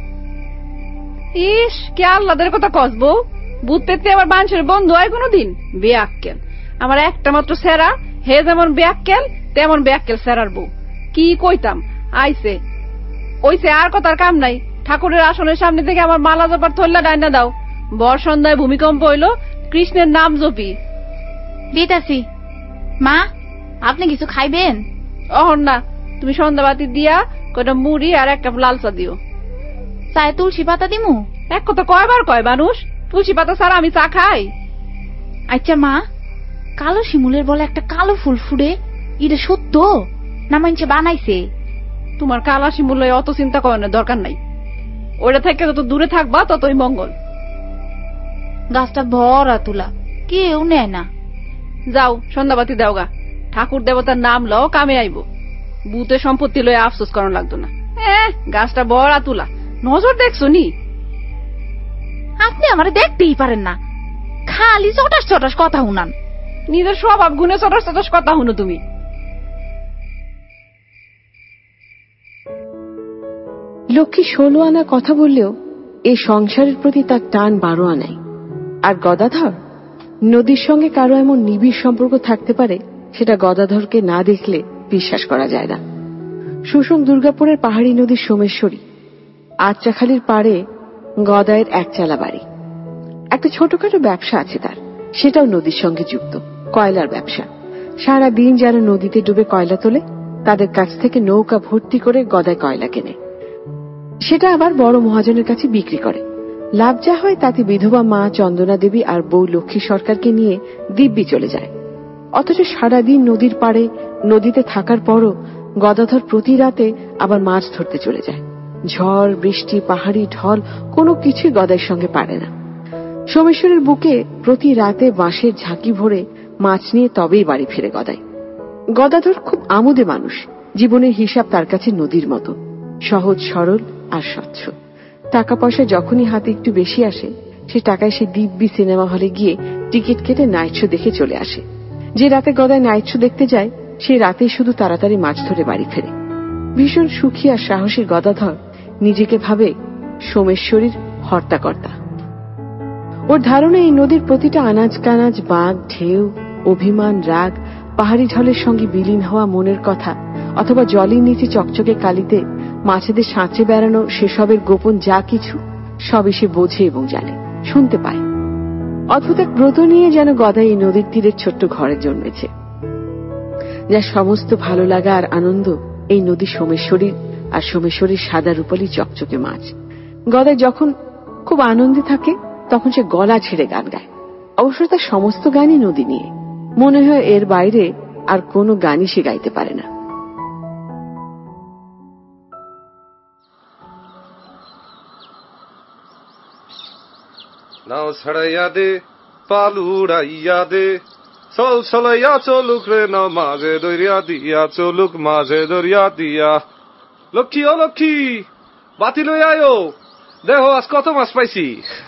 ইস, কে আল্লাদের কথা কসবো। ভূত পেতনি আবার মানুষের বন্ধু হয় কোনদিন? বেয়াক্কেল। আমার একটা মাত্র সেরা, হে যেমন বেয়াক্কেল তেমন বেয়াক্কেল সেরার বউ। কি কইতাম, আইসে ওইসে, আর কথার কাম নাই। ঠাকুরের আসনের সামনে থেকে আমার মালা জপার থল্লা ডাইনা দাও। বর সন্ধ্যায় ভূমিকম্প হইল, কৃষ্ণের নাম জপি দিতাছি। মা, আপনি কিছু খাইবেন? অহন না, তুমি সন্ধ্যাবাতি দিয়া কয়টা মুড়ি আর এক কাপ লাল চা দিও। চায় তুলসী পাতা দিমু? এক কথা কয়বার কয় মানুষ, তুলসী পাতা ছাড়া আমি চা খাই? আচ্ছা মা, কালো শিমুলের বলে একটা কালো ফুল ফুটে, এটা সত্য না মানছে বানাইছে? তোমার কালা শিমুল অত চিন্তা করানোর দরকার নাই। ওটা থেকে যত দূরে থাকবা ততই মঙ্গল। গাছটা ভরা তুলা, কেউ নেয় না। যাও সন্ধ্যাবাতি দেওগা, ঠাকুর দেবতার নাম লও, কামে আইব। ভূতের সম্পত্তি লয়ে আফসোস করানো লাগতো না। গাছটা ভরা তুলা, নজর দেখছো নি? আপনি আমারে দেখতেই পারেন না, খালি চটাস চটাস কথা শুনান। নিজের স্বভাব গুণে চটাস চটাস কথা শুনো তুমি। লক্ষ্মী 16 আনা কথা বললেও এই সংসারের প্রতি তার টান 12 আনাই। আর গদাধর, নদীর সঙ্গে কারো এমন নিবিড় সম্পর্ক থাকতে পারে সেটা গদাধরকে না দেখলে বিশ্বাস করা যায় না। সুসং দুর্গাপুরের পাহাড়ি নদীর সোমেশ্বরী আচ্চাখালির পাড়ে গদায়ের একচালা বাড়ি। একটা ছোটখাটো ব্যবসা আছে তার, সেটাও নদীর সঙ্গে যুক্ত, কয়লার ব্যবসা। সারা দিন যারা নদীতে ডুবে কয়লা তোলে তাদের কাছ থেকে নৌকা ভর্তি করে গদায় কয়লা কেনে, সেটা আবার বড় মহাজনের কাছে বিক্রি করে। লাভ যা হয় তাতে বিধবা মা চন্দনা দেবী আর বউ লক্ষ্মী সরকারকে নিয়ে দিব্যি চলে যায়। অথচ সারাদিন নদীর পাড়ে নদীতে থাকার পরও গদাধর প্রতি রাতে আবার মাছ ধরতে চলে যায়। ঝড় বৃষ্টি পাহাড়ি ঢল কোনো কিছুই গদাইয়ের সঙ্গে পারে না। সোমেশ্বরের বুকে প্রতি রাতে বাঁশের ঝাঁকি ভরে মাছ নিয়ে তবেই বাড়ি ফিরে গদাই। গদাধর খুব আমোদে মানুষ, জীবনের হিসাব তার কাছে নদীর মতো, সহজ সরল আর স্বচ্ছ। টাকা পয়সা যখনই হাতে একটু বেশি আসে, সে টাকায় সে দিব্যি সিনেমা হলে গিয়ে টিকিট কেটে নাইট শো দেখে চলে আসে। যে রাতে গদাই নাইট শো দেখতে যায় সেই রাতেই শুধু তাড়াতাড়ি মাছ ধরে বাড়ি ফেরে। ভীষণ সুখী আর সাহসী গদাধর নিজেকে ভাবে সোমেশ্বরীর হর্তাকর্তা। ওর ধারণা এই নদীর প্রতিটা আনাজ কানাজ, বাঁধ, ঢেউ, অভিমান, রাগ, পাহাড়ি ঢলের সঙ্গে বিলীন হওয়া মনের কথা, অথবা জলের নিচে চকচকে কালিতে মাছেদের সাঁচে বেড়ানো সেসবের গোপন যা কিছু সবই সে বোঝে এবং জানে, শুনতে পায়। অদ্ভুত এক ব্রত নিয়ে যেন গদা এই নদীর তীরের ছোট্ট ঘরে জন্মেছে, যার সমস্ত ভালো লাগা আর আনন্দ এই নদী সোমেশ্বরীর, আর সোমেশ্বরীর সাদা রূপালী চকচকে মাছ। গদায় যখন খুব আনন্দে থাকে তখন সে গলা ছেড়ে গান গায়। অবশ্য তার সমস্ত গানই নদী নিয়ে, মনে হয় এর বাইরে আর কোনো গানই সে গাইতে পারে না। নাও ছাড়াইয়া দে, পালু উড়াইয়া দে, চল চলাইয়া চলুক রে, না মাঝে দরিয়া দিয়া চলুক, মাঝে দরিয়া দিয়া। লক্ষ্মী ও লক্ষ্মী, বাতি লই আয়ো, দেখো আজ কত মাছ পাইছি।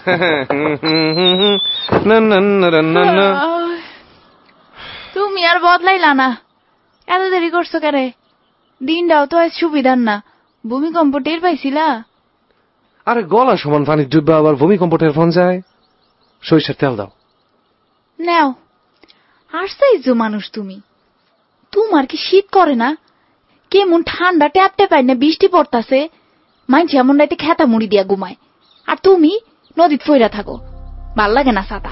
তুমি আর বদলাইলা না, এত দেরি করছো কেরে? দিনটাও তো আজ সুবিধার না, ভূমিকম্প টের পাইছিলা? আরে গলা সমান পানি ডুববা আবার ভূমিকম্প টের ফোন যায়। সরিষার তেল দাও। নাও। আশ্চর্য মানুষ তুমি, তোমার কি শীত করে না? কেমন ঠান্ডা ট্যাপ ট্যাপাই না বৃষ্টি পড়তাছে, মাইনছি এমন রাইতে খেতা মুড়ি দিয়া ঘুমায়, আর তুমি নদীত ফইরা থাকো। ভাল লাগে না ছাতা?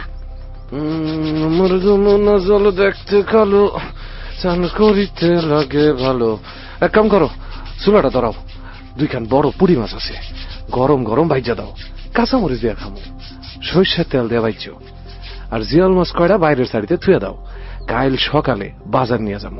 আমার যমুনা জল দেখতে কালো, চান করিতে লাগে ভালো। এক কাম করো, চুলাটা ধরাও, দুইখান বড় পুরি মাছ আছে, গরম গরম ভাইজা দাও, কাঁচামরিচ দিয়া খামো, সরিষার তেল দিয়া ভাইজো, আর জিয়াল মাছ কয়টা বাইরের সারিতে থুয়ে দাও, কাল সকালে বাজার নিয়ে যাবো।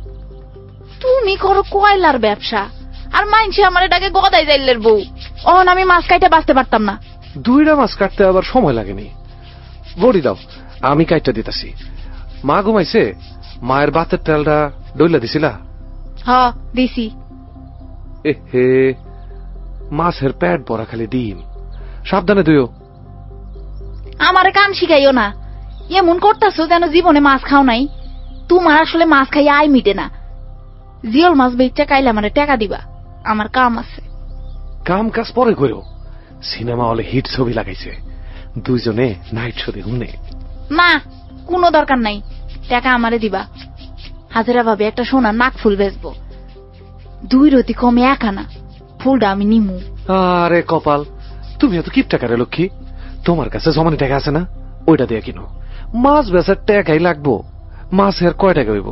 তুমি করো কয়লার ব্যবসা, আর মাইনছি আমার এটাকে গদাই যাইলের বউ। অন আমি মাছ কাইটা বাঁচতে পারতাম না। দুইটা মাছ কাটতে আবার সময় লাগেনি। বড়ি দাও, আমি কাইটা দিতেছি। মা ঘুমাইছে? মায়ের বাতের তেলটা ডইলা দিছিলা? হ দিছি। হে, মাছের পেট ভরা খালি ডিম, সাবধানে দিও। আমারে কাম শিখাইও না, এমন করতাছো যেন জীবনে মাছ খাও নাই। তোমার আসলে মাছ খাইয়া আই মিটে না। জিওল মাছ বেচা কাইলে আমারে টাকা দিবা, আমার কাম আছে। কাম কাজ পরে করো, সিনেমা হলে হিট ছবি লাগাইছে, দুইজনে নাইট শো দেখুনে। না, কোনো দরকার নাই, টাকা আমারে দিবা। হাজারা ভাবে একটা সোনার নাক ফুল বেচবো, 2 রতি কমে 1 আনা, ফুলটা আমি নিমু। আরে কপাল, তুমি এত কিপ টাকা রে লক্ষ্মী, তোমার কাছে জমানি টাকা আছে না? ওইটা দিয়ে কিনো, মাছ বেচার টাকাই লাগবো। মাছের কয় টাকা হইব?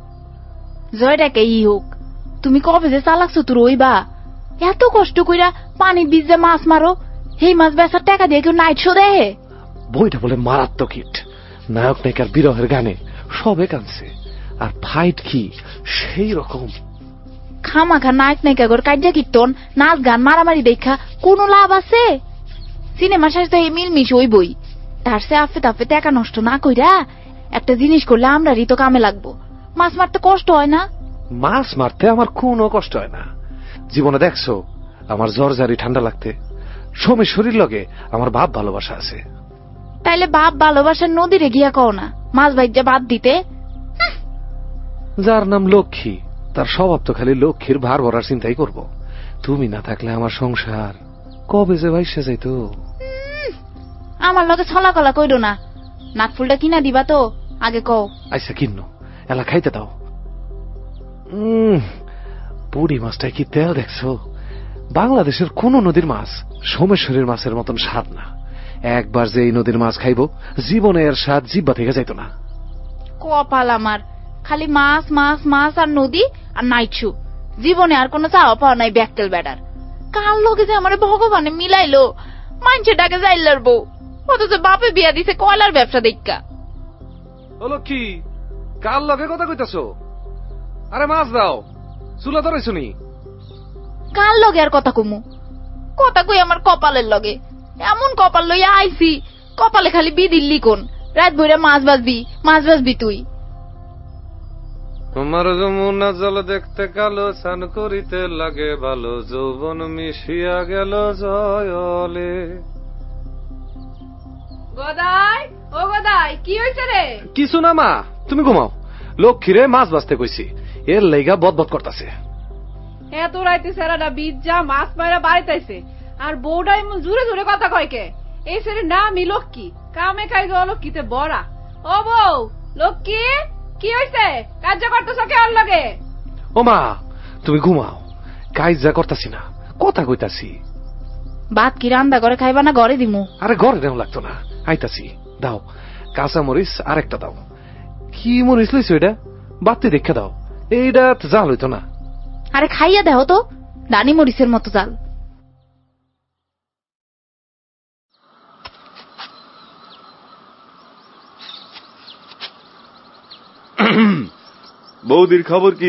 জয় টাকা ই হোক, তুমি কবে যে চালাক চতুর হইবা? এত কষ্ট কইরা পানির বীজ যে মাছ মারো, সেই মাছ বেচার টাকা দিয়ে কেউ নাইট শো দেয়? বইটা বলে মারাত্মক হিট, নায়ক নায়িকার বিরহের গানে সবে কানছে, আর ফাইট কি সেই রকম। খামাখা নায়ক নায়িকা গর কাজা কীর্তন, নাচ গান মারামারি দেখা কোনো লাভ আছে? সিনেমার শেষ তো এই মিলমিশ হইবই। তার সে আফে তাফে টাকা নষ্ট না কইরা একটা জিনিস করলে আমরারই তো কামে লাগবো। মাছ মারতে কষ্ট হয় না? মাছ মারতে আমার কোনো কষ্ট হয় না। জীবনে দেখছো আমার জ্বর জারি ঠান্ডা লাগতে? সোমেশ্বরীর লগে আমার বাপ ভালোবাসা আছে। তাইলে বাপ ভালোবাসার নদীরে গিয়া কও না মাছ ভাইজা বাদ দিতে। যার নাম লক্ষ্মী, তার স্বভাব তো খালি লক্ষ্মীর ভার ভরার চিন্তাই করব। তুমি না থাকলে আমার সংসার কবে যে ভাইসে যাইতো। আমার লগে ছলা কলা কইরো না, নাকফুলটা কিনা দিবা তো আগে কও। আচ্ছা কিন্ন, এলা খাইতে দাও। পুরি মাছটা কি তেল দেখছো? বাংলাদেশের কোন নদীর মাছ সোমেশ্বরীর মাছের মতন স্বাদ না। একবার যে এই নদীর মাছ খাইব, জীবনে এর স্বাদ জিব্বা থেকে যাইতো না। কপাল আমার, খালি মাছ মাছ মাছ আর নদী আর নাইট শো, জীবনে আর কোনো চাওয়া পাওয়া নাই ব্যাকটেল ব্যাটার। কার লগে যে আমার ভগবানে মিলাইলো, মানছে ডাকে যাইলার বউ, অথচ বাপে বিয়া দিছে কয়লার ব্যবসা দেখা। ও লক্ষ্মী, কার লগে কথা কইতাছো? আরে মাছ দাও, চুলা ধরাইছো নি? কার লগে আর কথা কমু? কথা কই আমার কপালের লগে। এমন কপাল লইয়া আইছি, কপালে খালি বিদির লিখন, রাত ভইরা মাছ বাজবি তুই। তোমার যমুনা জল দেখতে কালো, স্নান করিতে লাগে ভালো, যৌবন মিশিয়া গেল জয়লে। গদাই, ও গদাই, কি হইছে রে? কিছু না মা, তুমি ঘুমাও। লক্ষ্মীরে মাছ বাজতে কইছি, এর লাইগা বদবদ করতাছে। এত রাইতে সেরাটা বিজ্জা মাছ মারা বাড়িতেছে, আর বউটা এমন জোরে জোরে কথা কয় কে? এই সেরে নামই লক্ষ্মী, কামে খাই অলক্ষীতে বড়া। ও বউ লক্ষ্মী, কি হয়েছে? কাজ করতেছ কে আর লাগে? ও মা, তুমি ঘুমাও, কাজ যা করতাছি না, কথা কইতাছি। ভাত কি রান্না করে খাইবা না ঘরে দিমু? আরে ঘরে দেও লাগতো না, আইতাছি। দাও কাঁচা মরিচ আর একটা দাও। কি মরিচ লইছো এটা? বাতি দেখে দাও, এইটা জাল হইতো না। আরে খাইয়া দেও তো, দানি মরিচের মতো জাল। বৌদির খবর কি?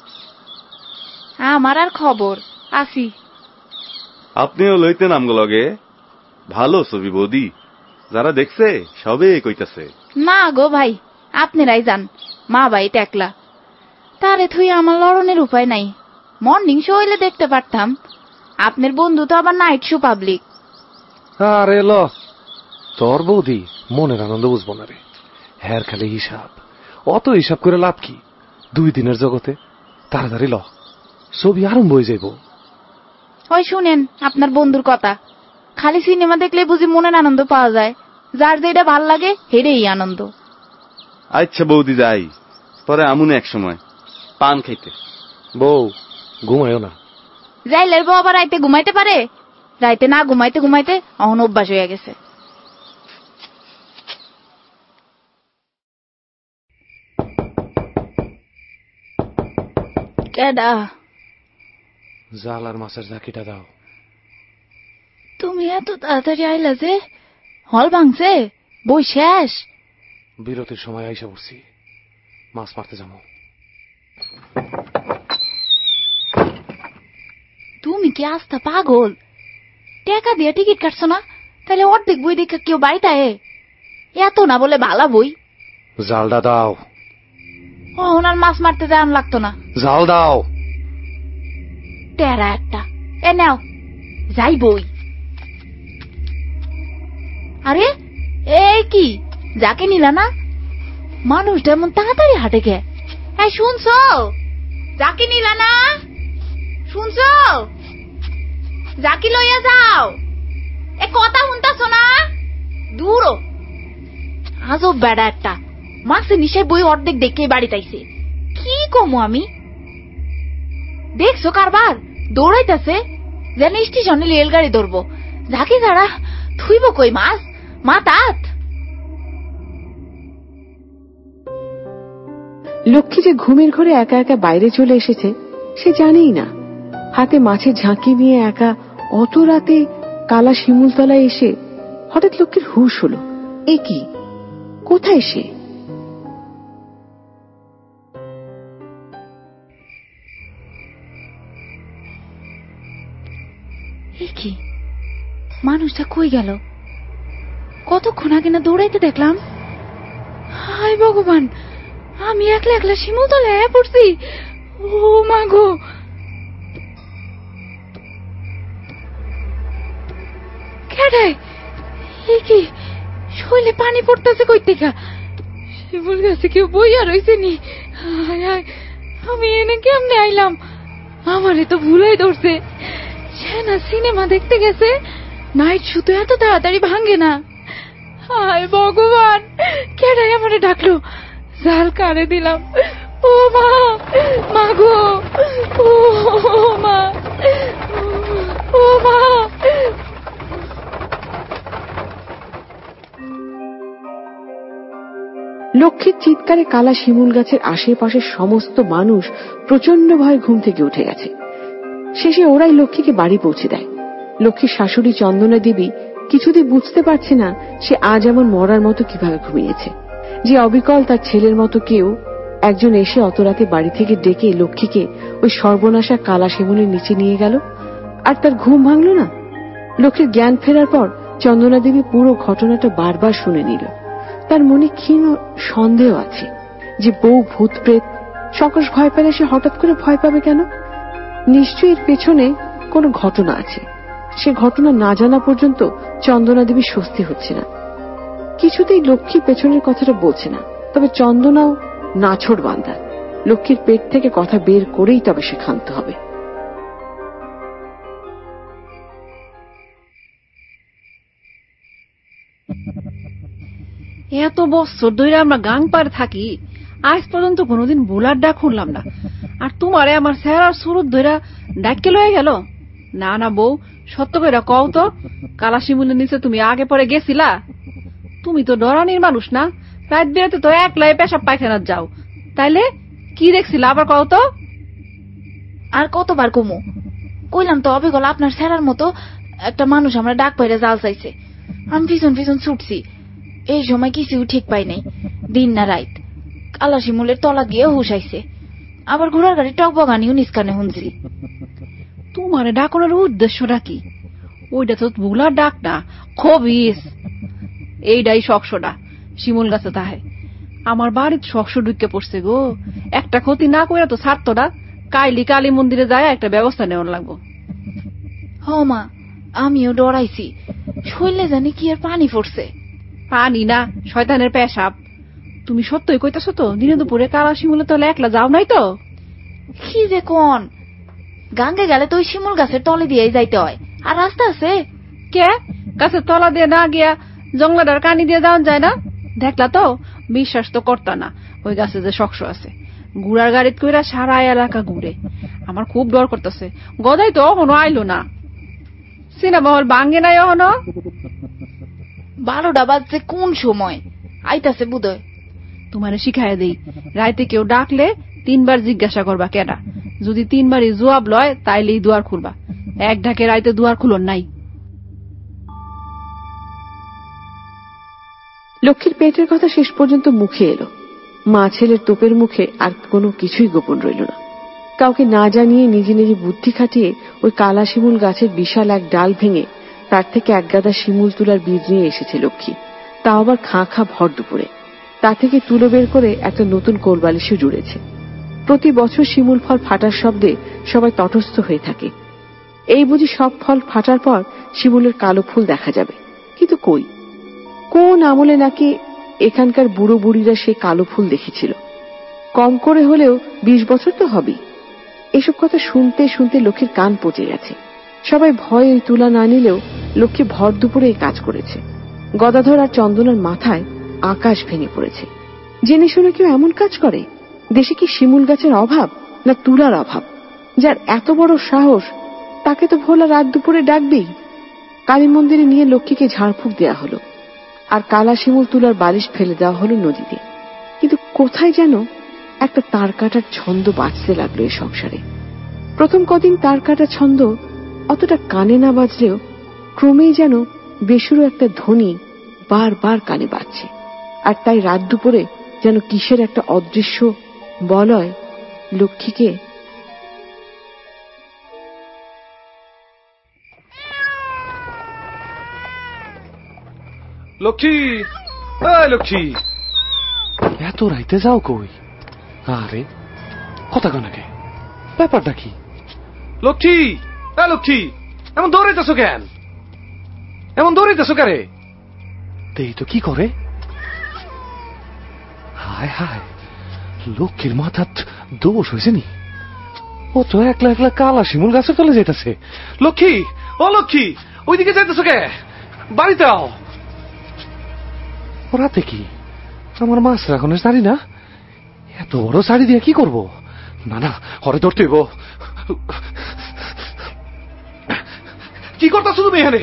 আমার আর খবর আসি। আপনিও লইতেন আমগলগে, ভালো ছবি বৌদি, যারা দেখছে সবে কইতাছে। না গো ভাই, আপনারাই যান, মা ভাই একলা। তারে থুই আমার লড়নের উপায় নাই। মর্নিং শো হইলে দেখতে পারতাম, আপনার বন্ধু তো আবার নাইট শো পাবলিক। আরে ল, তোর বৌদি মনের আনন্দ বুঝবো না রে, হ্যার খালি হিসাব। অত হিসাব করে লাভ কি? 2 দিনের জগতে তাড়াতাড়ি ল, ছবি আরম্ভ হয়ে যাইব। ওই শুনেন আপনার বন্ধুর কথা, খালি সিনেমা দেখলে বুঝি মনের আনন্দ পাওয়া যায়? যার যেটা ভাল লাগে হেরেই আনন্দ। আচ্ছা বৌদি যাই, পরে আমুন এক সময় পান খাইতে। বউ ঘুমায়ও না। যাইলের বউ আবার রাইতে ঘুমাইতে পারে? রাইতে না ঘুমাইতে ঘুমাইতে অহন অভ্যাস হয়ে গেছে। কেডা? জাল আর মাছের ঝাঁকিটা দাও। তুমি এত তাড়াতাড়ি আইলা যে? হল ভাঙছে? বই শেষ? বিরতির সময় আইসা পড়ছি, মাছ মারতে যাবো। তুমি কি আস্তা পাগল? টাকা দিয়ে টিকিট কাটছো না? তাহলে অর্ধেক বই দেখে কেউ বাড়িতে আয়ে? এত না বলে ভালা বই। জালটা দাও। ওনার মাছ মারতে যাওয়ান লাগতো না। জাল দাও। টেরা একটা, এ নাও যাই বই। আরে এই কি, যাকে নিলা না? মানুষটা এমন তাড়াতাড়ি হাঁটে গে? হ্যাঁ শুনছ? যাকে নিলা না? শুনছ? যাকে লইয়া যাও, এ কথা শুনতাছ না? দূর আজব বেড়া একটা, মাসে নিশায় বই অর্ধেক দেখে বাড়িতে আইছে। কি কমু আমি? দেখছো কারবার দৌড়াইতেছে যেন স্টেশনে রেলগাড়ি ধরবো। যাকে যারা থুইব কই মাছ মাতাত। লক্ষ্মী যে ঘুমের ঘরে একা একা বাইরে চলে এসেছে সে জানেই না। হাতে মাছের ঝাঁকি নিয়ে একা অত রাতে কালা শিমুলতলায় এসে হঠাৎ লক্ষ্মীর হুঁশ হলো, এ কি, কোথায় সে? কি মানুষটা কই গেল? কতক্ষণ আগে না দৌড়াইতে দেখলাম। হায় ভগবান, আমি একলা একলা শিমুলতলায় পড়ছি। ও মা গো, কেডায়? এ কি, শৈলে পানি পড়তেছে কই থেকে? শিমুল গাছে কেউ বইয়া রইছে নি? আমি এনে কেমনে আইলাম? আমারে তো ভুলাই ধরছে। সেনা সিনেমা দেখতে গেছে, নাইট শো তো এত তাড়াতাড়ি ভাঙে না। হায় ভগবান, কেডাই আমারে ডাকলো? জাল কারে দিলাম? ও মা, মা গো, ও মা, ও মা। লক্ষ্মীর চিৎকারে কালা শিমুল গাছের আশেপাশের সমস্ত মানুষ প্রচন্ড ভয়ে ঘুম থেকে উঠে গেছে। শেষে ওরাই লক্ষ্মীকে বাড়ি পৌঁছে দেয়। লক্ষ্মীর শাশুড়ি চন্দনা দেবী কিছুতেই বুঝতে পারছে না সে আজ এমন মরার মতো কিভাবে ঘুমিয়েছে। যে অবিকল তার ছেলের মতো কেউ একজন এসে অত রাতে বাড়ি থেকে ডেকে লক্ষ্মীকে ওই সর্বনাশা কালা শিমুলের নিচে নিয়ে গেল, আর তার ঘুম ভাঙল না। লক্ষ্মীর জ্ঞান ফেরার পর চন্দনা দেবী পুরো ঘটনাটা বারবার শুনে নিল। তার মনে ক্ষীণ সন্দেহ আছে যে বউ ভূত প্রেত, সকস ভয় পেলে সে হঠাৎ করে ভয় পাবে কেন? নিশ্চয়ই এর পেছনে কোনো ঘটনা আছে। সে ঘটনা না জানা পর্যন্ত চন্দনা দেবীর স্বস্তি হচ্ছে না। কিছুতেই লক্ষ্মী পেছনের কথাটা বলছে না। তবে চন্দনাও নাছোড় বান্দা, লক্ষ্মীর পেট থেকে কথা বের করেই তবে সে ক্ষান্ত হবে। এত বছর ধরে আমরা গাং পারে থাকি, আজ পর্যন্ত কোনোদিন বোলার ডাক শুনলাম না। আর তোমারে আমার চেহারার সুরত ধইরা ডাককে লয়ে গেল। না না বউ, সত্য কইরা কও তো, কালা শিমুলের নিচে তুমি আগে পরে গেছিলা? তুমি তো ডরানির মানুষ না, রাত বেরাতে তো একলাই পেশাব পায়খানা যাও, তাইলে কি দেখছিলা আবার কও তো। আর কতবার কমু, কইলাম তো অবিকল আপনার ছেড়ার মতো একটা মানুষ আমরা ডাক পাইরে জাল চাইছে। আমি পিছন পিছন ছুটছি, এই সময় কিছু ঠিক পাই নাই। দিন না রাত কালা শিমুলের তলা দিয়ে হুশ আইছে, আবার ঘোড়ার গাড়ি টক বগানিও নিষ্কানে শুনছি। তোমারে ডাকনের উদ্দেশ্যটা কি? ওইটা তো ভুলার ডাক না, খবিস। এইটাই শখসটা শিমুল গাছে তাহে। আমার বাড়ির শখস ঢুকে পড়ছে গো, একটা ক্ষতি না কইরা তো ছাড়তো না। কাইলি কালী মন্দিরে যায় একটা ব্যবস্থা নেওয়ার লাগবো। হ মা, আমিও ডরাইছি, শরীরে জানি কি আর পানি পড়ছে। পানি না, শয়তানের পেশাব। তুমি সত্যই কইতাছো তো? দিনে দুপুরে কালা শিমুলে তো একলা যাও নাই তো? কি যে কোন, গাঙ্গে গেলে তো ওই শিমুল গাছের তলে দিয়েই যাইতে হয়, আর রাস্তা আছে। কে গাছের তলা দিয়ে না গিয়া জঙ্গলাটার কানি দিয়ে যাওয়া যায় না? দেখলা তো, বিশ্বাস তো করতা না ওই গাছে যে শক্স আছে। গুড়ার গাড়িত কইরা সারা এলাকা ঘুরে। আমার খুব ডর করতেছে। গদাই তো এখনো আইলো না। সিনেমা হল ভাঙ্গে নাই এখনো। 12টা বাজছে কোন সময়? আইতাছে বুধয়। তোমারে শিখাইয়া দেই, রাইতে কেউ ডাকলে 3 বার জিজ্ঞাসা করবা কেডা। যদি 3 বারই জবাব লয় তাইলেই দুয়ার খুলবা। এক ঢাকে রাইতে দুয়ার খুলন নাই। লক্ষ্মীর পেটের কথা শেষ পর্যন্ত মুখে এলো। মা ছেলের তোপের মুখে আর কোনো কিছুই গোপন রইল না। কাউকে না জানিয়ে নিজে নিজে বুদ্ধি খাটিয়ে ওই কালা শিমুল গাছের বিশাল এক ডাল ভেঙে তার থেকে এক গাদা শিমুল তুলার বীজ নিয়ে এসেছে লক্ষ্মী, তা আবার খাঁ খাঁ ভর দুপুরে। তা থেকে তুলো বের করে একটা নতুন কোলবালিশও জুড়েছে। প্রতি বছর শিমুল ফল ফাটার শব্দে সবাই তটস্থ হয়ে থাকে। এই বুঝি সব ফল ফাটার পর শিমুলের কালো ফুল দেখা যাবে। কিন্তু কই, কোন আমলে নাকি এখানকার বুড়ো বুড়িরা সেই কালো ফুল দেখেছিল? কম করে হলেও 20 বছর তো হবেই। এসব কথা শুনতে শুনতে লক্ষ্মীর কান পচে গেছে। সবাই ভয়ে ওই তুলা না নিলেও লক্ষ্মী ভর দুপুরে এই কাজ করেছে। গদাধর আর চন্দনার মাথায় আকাশ ভেঙে পড়েছে। জেনে শুনে কেউ এমন কাজ করে? দেশে কি শিমুল গাছের অভাব না তুলার অভাব? যার এত বড় সাহস, তাকে তো ভোলা রাত দুপুরে ডাকবেই। কালী মন্দিরে নিয়ে লক্ষ্মীকে ঝাড়ফুঁক দেয়া হলো, আর কালা শিমুল তুলার বালিশ ফেলে দেওয়া হলো নদীতে। কিন্তু কোথায় যেন একটা তার কাটার ছন্দ বাজতে লাগলো এই সংসারে। প্রথম কদিন তার কাটা ছন্দ অতটা কানে না বাজলেও ক্রমেই যেন বেসুরো একটা ধ্বনি বারবার কানে বাজছে। আর তাই রাত দুপুরে যেন কিসের একটা অদৃশ্য বলয় লক্ষ্মীকে লক্ষ্মী, লক্ষ্মী, এত রাইতে যাও কই? আরে কথা কানাকে, ব্যাপারটা কি? লক্ষ্মী, লক্ষ্মী, এমন দৌড়াইতেছো কেন? এমন দৌড়াইতেছো কারে? দেই তো কি করে? হায় হায়, লক্ষ্মীর মাথার দোষ হয়েছে নি? ও তো একলা একলা কালা শিমুল গাছের তলে যাইতেছে। লক্ষ্মী, ও লক্ষ্মী, ওইদিকে যাইতেছো কে? বাড়িতে আও। রাতে কি আমার মাছ রাখনের শাড়ি না? এত বড় শাড়ি দিয়ে কি করবো? না না, হরে ধরতে গো। কি করতেছো তুমি এখানে?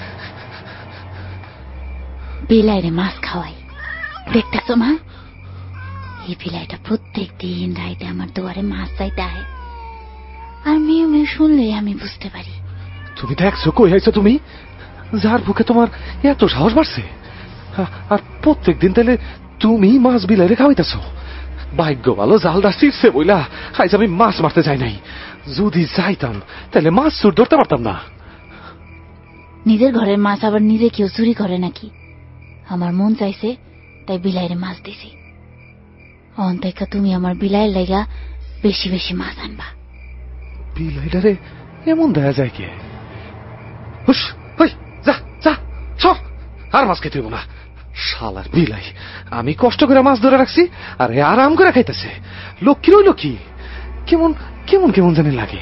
বিলাইরে মাছ খাওয়াই, দেখতেছো মা? এই বিলাইটা প্রত্যেক দিন রাইতে আমার দুয়ারে মাছ চাইতে আহে, আর মেয়ে মেয়ে শুনলেই আমি বুঝতে পারি। তুমি দেখছো কই আইছো তুমি? যার বুকে তোমার এত সাহস বাড়ছে, আর প্রত্যেক দিন তাহলে তুমি মাছ বিলাইরে খাওয়াইতেছো। ভাগ্য ভালো জালটা ছিড়ছে বইলা আজ আমি মাছ মারতে যাই নাই। যদি যাইতাম তাহলে মাছ চুর ধরতে পারতাম না। নিজের ঘরের মাছ আবার নিজে কেউ চুরি করে নাকি? আমার মন চাইছে তাই বিলাইরে মাছ দিছি। অন্তাইকা তুমি আমার বিলাইয়ের লাইগা বেশি বেশি মাছ আনবা। বিলাইটারে এমন দেখা যায় কে? হুস, হই, যা যা, সব আর মাছ খেতে হইব না। শালার বিলাই, আমি কষ্ট করে মাছ ধরে রাখছি আর এ আরাম করে খাইতেছে। লক্ষ্মীর ওই লক্ষ্মী কেমন কেমন কেমন জানি লাগে।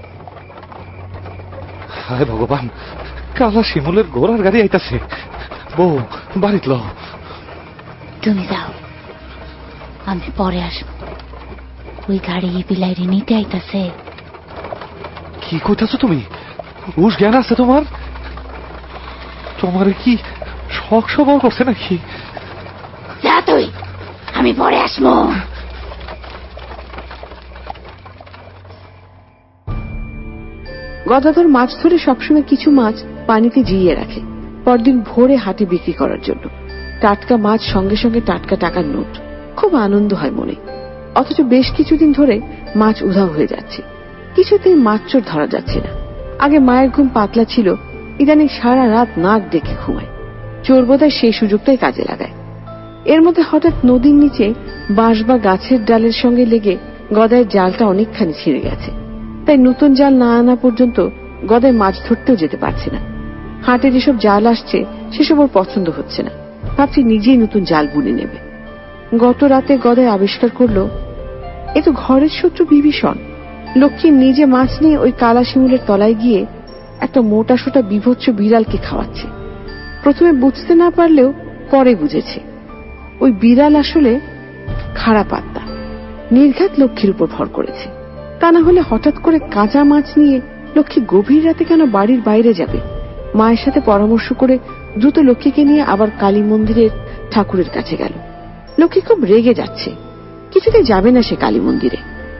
হায় ভগবান, কালা শিমুলের ঘোড়ার গাড়ি আইতাছে। বউ বাড়িত ল। তুমি যাও, আমি পরে আসবো। ওই গাড়ি বিলাইরে নিতে আইতাছে। কি কইতাছো তুমি? হুশ জ্ঞান আছে তোমার? তোমার কি শখ সবর করছে নাকি? যা তুই, আমি পরে আসবো। গদাধর মাছ ধরে সবসময় কিছু মাছ পানিতে জিইয়ে রাখে, পরদিন ভোরে হাটে বিক্রি করার জন্য। টাটকা মাছ, সঙ্গে সঙ্গে টাটকা টাকার নোট। খুব আনন্দ হয় মনে। অথচ বেশ কিছুদিন ধরে মাছ উধাও হয়ে যাচ্ছে, কিছুতেই মাছ চোর ধরা যাচ্ছে না। আগে মায়ের ঘুম পাতলা ছিল, ইদানিং সারা রাত নাক ডেকে ঘুমায়। চোর বোধহয় সেই সুযোগটাই কাজে লাগায়। এর মধ্যে হঠাৎ নদীর নিচে বাঁশ বা গাছের ডালের সঙ্গে লেগে গদায়ের জালটা অনেকখানি ছিঁড়ে গেছে। তাই নতুন জাল না আনা পর্যন্ত গদায় মাছ ধরতেও যেতে পারছে না। হাটে যেসব জাল আসছে সেসব ওর পছন্দ হচ্ছে না। ভাবছি নিজেই নতুন জাল বুনে নেবে। গত রাতে গদায় আবিষ্কার করলো এ তো ঘরের শত্রু বিভীষণ। লক্ষ্মী নিজে মাছ নিয়ে ওই কালা শিমুলের তলায় গিয়ে একটা মোটা সোটা বিভৎস বিড়ালকে খাওয়াচ্ছে। প্রথমে বুঝতে না পারলেও পরে বুঝেছে ওই বিড়াল আসলে খারাপ আত্মা, নির্ঘাত লক্ষ্মীর উপর ভর করেছে। তা না হলে হঠাৎ করে কাঁচা মাছ নিয়ে লক্ষ্মী গভীর রাতে কেন বাড়ির বাইরে যাবে? মায়ের সাথে পরামর্শ করে দ্রুত লক্ষ্মীকে নিয়ে আবার কালী মন্দিরের ঠাকুরের কাছে গেল। লক্ষ্মী খুব রেগে যাচ্ছে, কিছুতে যাবে না সে কালী মন্দিরে।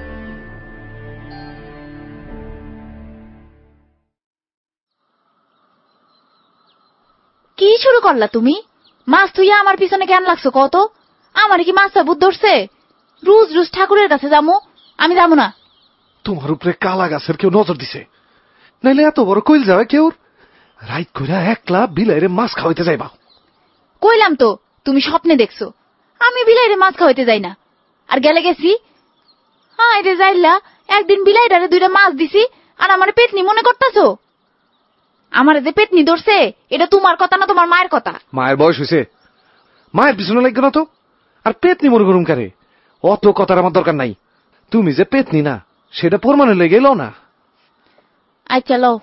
কি শুরু করলা তুমি? মাছ তুইয়া আমার পিছনে কেন লাগছো কত? আমার কি মাছটা বুদ্ধ ধরছে? রোজ রোজ ঠাকুরের কাছে যাবো? আমি যাবো না। তোমার উপরে কালা গাছের কেউ নজর দিছে, নাইলে এত বড় কইল যাবে কেউ? রাইত কইরা একলা বিলাইরে মাছ খাওয়াইতে যাইবা? কইলাম তো, তুমি স্বপ্নে দেখছো। আমি বিলাইরে মাছ খাওয়াইতে যাই না। আর গেলে গেছি, হ্যাঁ রে যাইলা, একদিন বিলাইটারে 2টা মাছ দিছি আর আমার পেটনি মনে করতেছো? আমার যে পেটনি ধরছে এটা তোমার কথা না তোমার মায়ের কথা? মায়ের বয়স হয়েছে, মায়ের পিছনে লাগবে না তো। আর পেতনি মনে করুন কারে? অত কথার আমার দরকার নাই। তুমি যে পেতনি না সেটা প্রমাণে লেগে এলো না। আচ্ছা লও।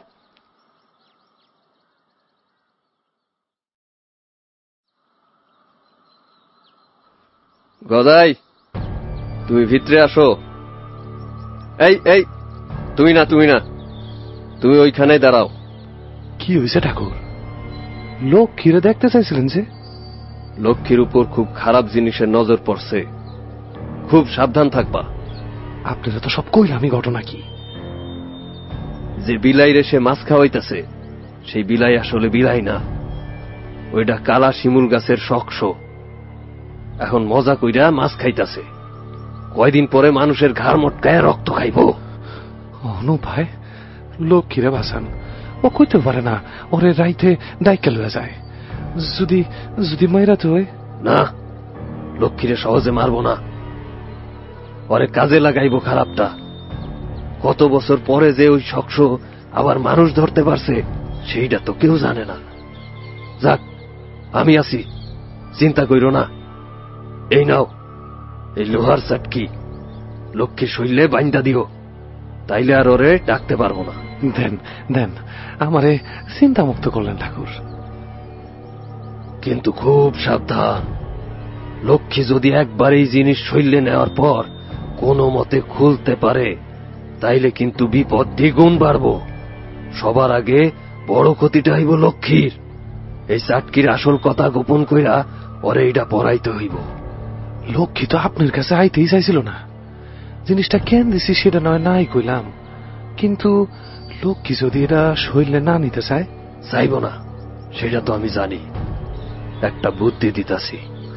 গদাই, তুমি ভিতরে আসো। এই এই, তুমি না, তুমি ওইখানে দাঁড়াও। কি হয়েছে ঠাকুর? লক্ষ্মীরে দেখতে চাইছিলেন যে? লক্ষ্মীর উপর খুব খারাপ জিনিসের নজর পড়ছে, খুব সাবধান থাকবা। আপনারা তো সব কইলামই, ঘটনা কি? যে বিলাইরে সে মাছ খাওয়াইতেছে সেই বিলাই আসলে বিলাই না, ওইটা কালা শিমুল গাছের শক্স। এখন মজা কইরা মাছ খাইতাছে, কয়দিন পরে মানুষের ঘাড় মটকায় রক্ত খাইব। অনু ভাই, লক্ষ্মীরে বাঁচান। ও কইতে পারে না ওরে রাইতে ডাইকা লইয়া যায়। যদি যদি মাইরা তো না, লক্ষ্মীরে সহজে মারব না, ওরে কাজে লাগাইব খারাপটা। কত বছর পরে যে ওই শক্স আবার মানুষ ধরতে পারছে সেইটা তো কেউ জানে না। যাক, আমি আছি, চিন্তা কইরো না। এই নাও, এই লোহার চাটকি লক্ষ্মীর শরীরে বাইন্দা দিও, তাইলে আর ওরে ডাকতে পারবো না। দেন দেন, আমারে চিন্তা মুক্ত করলেন ঠাকুর। কিন্তু খুব সাবধান, লক্ষ্মী যদি একবার এই জিনিস শরীরে নেওয়ার পর কোনো মতে খুলতে পারে তাইলে কিন্তু বিপদ দ্বিগুণ বাড়ব। সবার আগে বড় ক্ষতিটা হইব লক্ষ্মীর। এই চাটকির আসল কথা গোপন কইরা ওরে এইটা পড়াইতে হইব। লক্ষ্মী তো আপনার কাছে আইতেই চাইছিল না। জিনিসটা কেন দিছি সেটা নয় নাই কইলাম, কিন্তু লক্ষ্মী যদি এটা শরীরে না নিতে চায়? চাইব না সেটা তো আমি জানি, একটা বুদ্ধি দিতাছি।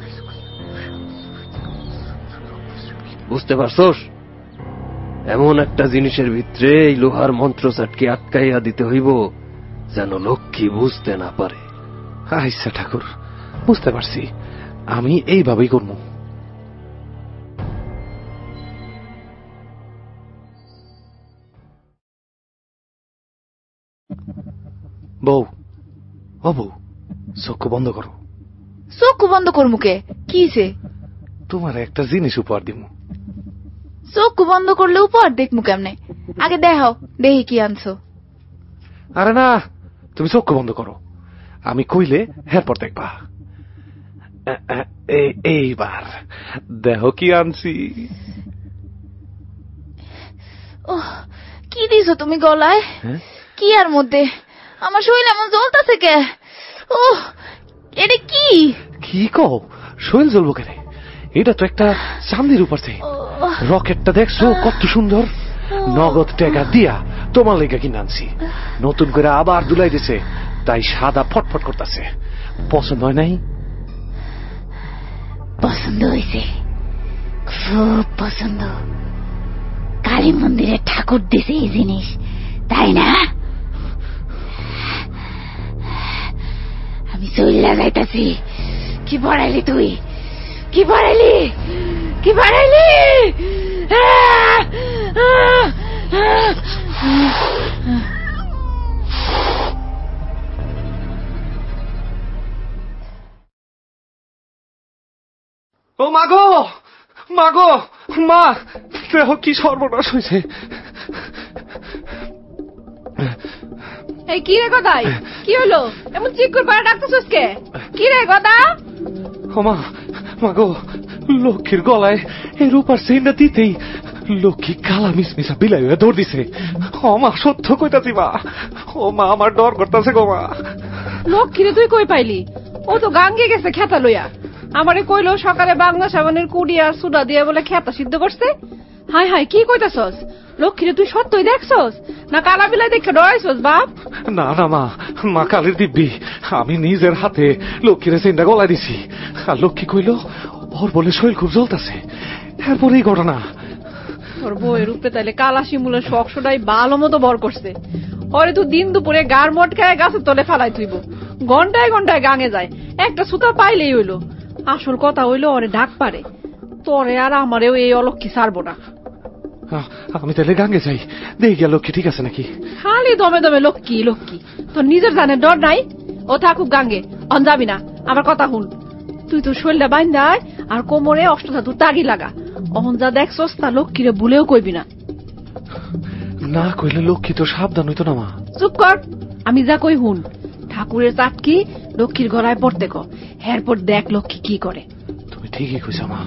বুঝতে পারছোস? এমন একটা জিনিসের ভিতরে এই লোহার মন্ত্র চাটকে আটকাইয়া দিতে হইব যেন লক্ষ্মী বুঝতে না পারে। আচ্ছা ঠাকুর, বুঝতে পারছি, আমি এইভাবেই করব। বউ, ও বউ, চক্ষু বন্ধ করো। চক্ষু বন্ধ করমু কে? কিছে? তোমার একটা জিনিস উপহার দিব। চক্ষু বন্ধ করলে উপহার দেখমু কেমনে? আগে দেখাও, দেখি কি আনছো। আরে না, তুমি চক্ষু বন্ধ করো। আমি কইলে এরপর দেখবা। এইবার দেহ কি আনছি। ও কি দিছো তুমি গলায়? কি আর মধ্যে আমার শরীর এমন জ্বলতেছে কে? ও এটা কি? কি কও শরীর জ্বলবো কেন? এটা তো একটা চান্দির উপর থেকে রকেটটা দেখছো কত সুন্দর। নগদ টাকা দিয়া তোমার লেগে কিনে আনছি। নতুন করে আবার দুলাই দিছে, তাই সাদা ফটফট করতেছে। পছন্দ হয় নাই? পছন্দ হয়েছে, খুব পছন্দ। কালী মন্দিরে ঠাকুর দিছে এই জিনিস, তাই না? আমি চইলা যাইতাছি। কি পড়াইলি তুই? কি পড়াইলি? কি পড়াইলি? ও মাগো, মাগো, মা, দেহ কি সর্বনাশ হয়েছে। এই কি রে গদাই, কি হলো? এমন চিকুর পাড়া ডাকতেছিস কে? কি রে গদা? ও মা, মাগো, লক্ষ্মীর গলায় এই রূপার চেইনটা দিতেই লক্ষ্মী কালা মিসমিসা বিলাই হয়ে দৌড় দিছে। ও মা, সত্য কইতাছি মা। ও মা, আমার ডর করতেছে গো মা। লক্ষ্মীরে তুই কই পাইলি? ও তো গাঙ্গে গেছে খেতা লইয়া। আমারে কইলো সকালে বাংলা সাবানের কুড়ি আর সুডা দিয়ে বলে খেতা সিদ্ধ করছে। হাই হাই, কি কইতাছস? লক্ষ্মীরে তুই সত্যই দেখছস না কালা বিলাই দেখে ডরাইছস বাপ? না না মা, মা কালীর দিব্যি, আমি নিজের হাতে লক্ষ্মীর চেইনটা গলায় দিছি। আর লক্ষ্মী কইল ওর বলে শরীর খুব জ্বলতাছে। এরপরে এই ঘটনা। ওর বউয়ের উপরে তাইলে কালা শিমুলের শখসটাই ভালো মতো বর করছে। ওরে তুই দিন দুপুরে গার মটকায় গাছের তলে ফেলাই তুইব, ঘন্টায় ঘন্টায় গাঙে যায়, একটা সুতা পাইলেই হইলো। আসল কথা হইলো ওরে ঢাক পারে, তোরে আর আমারেও এই অলক্ষী ছাড়বো না। আমি তাহলে গাঙ্গে যাই, দেখি গিয়া লক্ষ্মী ঠিক আছে নাকি। খালি দমে দমে লক্ষ্মী লক্ষ্মী, তোর নিজের জানে ডর নাই? ও থাকুক গাঙ্গে, অন যাবি না। আমার কথা হুন, তুই তোর শরীরটা বাইন্দায় আর কোমরে অষ্টধাতু তাগি লাগা। অহন যা দেখছস তা লক্ষ্মীরে ভুলেও কইবি না। না কইলে লক্ষ্মী তো সাবধান হইতো না মা। চুপ কর, আমি যা কই হুন। ঠাকুরের চাটকি লক্ষ্মীর গলায় পড়তে ক, এরপর দেখ লক্ষ্মী কি করে। তুমি ঠিকই কইছো মা।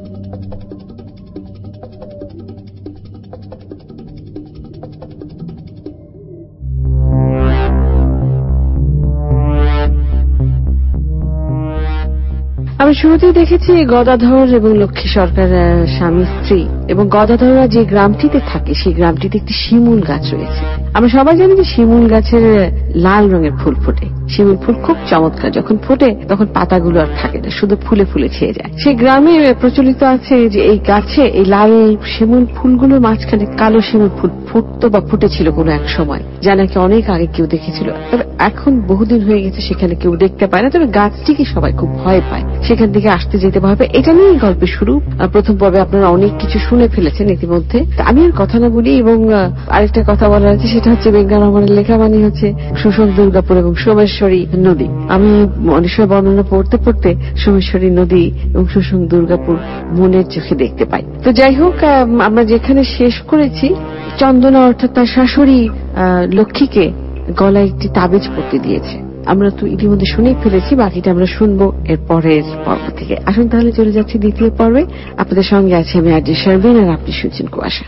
আমরা শুরুতেই দেখেছি গদাধর এবং লক্ষ্মী সরকার স্বামী স্ত্রী, এবং গদাধররা যে গ্রামটিতে থাকে সেই গ্রামটিতে একটি শিমুল গাছ রয়েছে। আমরা সবাই জানি যে শিমুল গাছের লাল রঙের ফুল ফোটে। শিমুল ফুল খুব চমৎকার, যখন ফোটে তখন পাতাগুলো আর থাকে না, শুধু ফুলে ফুলে ছেয়ে যায়। সেই গ্রামে প্রচলিত আছে যে এই গাছে এই লাল শিমুল ফুলগুলোর মাঝখানে কালো শিমুল ফুল ফুটতো বা ফুটেছিল কোনো এক সময়, যা নাকি অনেক আগে কেউ দেখেছিল। তবে এখন বহুদিন হয়ে গেছে সেখানে কেউ দেখতে পায় না। তবে গাছটিকে সবাই খুব ভয় পায়, সেখান থেকে আসতে যেতে ভয় পায়। এটা নিয়ে গল্পের শুরু। প্রথম পর্বে আপনারা অনেক কিছু শুনে ফেলেছেন ইতিমধ্যে, আমি আর কথা না বলি। এবং আরেকটা কথা বলার আছে, সেটা হচ্ছে বেঙ্গল রহমানের লেখা মানে হচ্ছে শোষণ দুর্গাপুর এবং সোমেশ্বরী নদী। আমি অনেক সময় বর্ণনা পড়তে পড়তে সোমেশ্বরী নদী এবং শোষণ দুর্গাপুর মনের চোখে দেখতে পাই। তো যাই হোক, আমরা যেখানে শেষ করেছি, চন্দনা অর্থাৎ তার শাশুড়ি লক্ষ্মীকে গলায় একটি তাবিজ পরতে দিয়েছে। আমরা তো ইতিমধ্যে শুনেই ফেলেছি, বাকিটা আমরা শুনবো এর পরের পর্ব থেকে। আসুন তাহলে চলে যাচ্ছি দ্বিতীয় পর্বে। আপনাদের সঙ্গে আছে আমি আরজে শারমিন, আর আপনি শুনছেন কুয়াশা।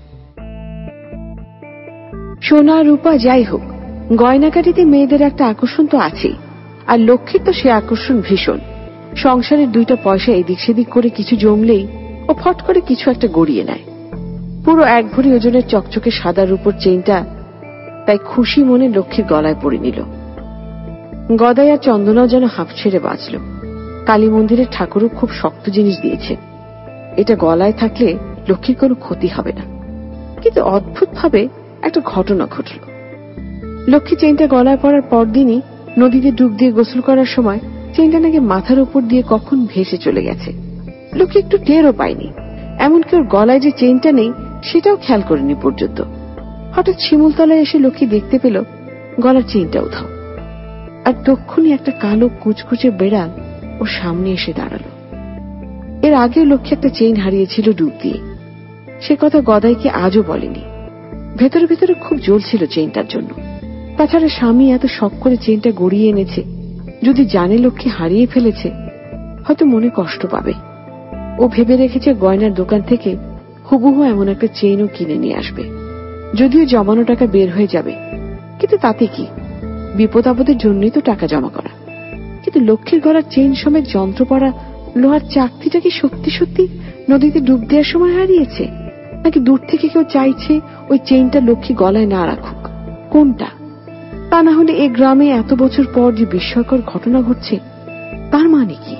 সোনা রূপা যাই হোক, গয়নাকাটিতে মেয়েদের একটা আকর্ষণ তো আছেই, আর লক্ষ্মীর তো সে আকর্ষণ ভীষণ। সংসারের দুইটা পয়সা এদিক সেদিক করে কিছু জমলেই ও ফট করে কিছু একটা গড়িয়ে নেয়। পুরো 1 ভরি ওজনের চকচকে সাদা রূপোর চেইনটা তাই খুশি মনে লক্ষ্মীর গলায় পরে নিল। গদাই আর চন্দনাও যেন হাঁপ ছেড়ে বাঁচল। কালী মন্দিরের ঠাকুরও খুব শক্ত জিনিস দিয়েছে, এটা গলায় থাকলে লক্ষ্মীর কোনো ক্ষতি হবে না। কিন্তু অদ্ভুতভাবে একটা ঘটনা ঘটল। লক্ষ্মী চেইনটা গলায় পড়ার পরদিনই নদীতে ডুব দিয়ে গোসল করার সময় চেইনটা নাকি মাথার উপর দিয়ে কখন ভেসে চলে গেছে। লক্ষ্মী একটু টেরও পায়নি, এমনকি ওর গলায় যে চেইনটা নেই সেটাও খেয়াল করেনি পর্যন্ত। হঠাৎ শিমুলতলায় এসে লক্ষ্মী দেখতে পেল গলার চেইনটা উধাও, আর তক্ষুনি একটা কালো কুচকুচে বেড়াল ওর সামনে এসে দাঁড়ালো। এর আগেও লক্ষ্মী একটা চেইন হারিয়েছিল ডুব দিয়ে, সে কথা গদাইকে আজও বলেনি। ভেতরে ভেতরে খুব জ্বলছিল চেইনটার জন্য। তাছাড়া স্বামী এত শখ করে চেইনটা গড়িয়ে এনেছে, যদি জানে লক্ষ্মী হারিয়ে ফেলেছে হয়তো মনে কষ্ট পাবে। ও ভেবে রেখেছে গয়নার দোকান থেকে হুবহু এমন একটা চেইনও কিনে নিয়ে আসবে, যদিও জমানো টাকা বের হয়ে যাবে, কিন্তু তাতে কি, বিপদ আপদের জন্যই তো টাকা জমা করা। কিন্তু লক্ষ্মীর গলার চেইন সমেত যন্ত্র পড়া লোহার চাকতিটা কি সত্যি সত্যি নদীতে ডুব দেওয়ার সময় হারিয়েছে, নাকি দূর থেকে কেউ চাইছে ওই চেইনটা লক্ষ্মী গলায় না রাখুক? কোনটা? তা না হলে এ গ্রামে এত বছর পর যে বিস্ময়কর ঘটনা ঘটছে তার মানে কি?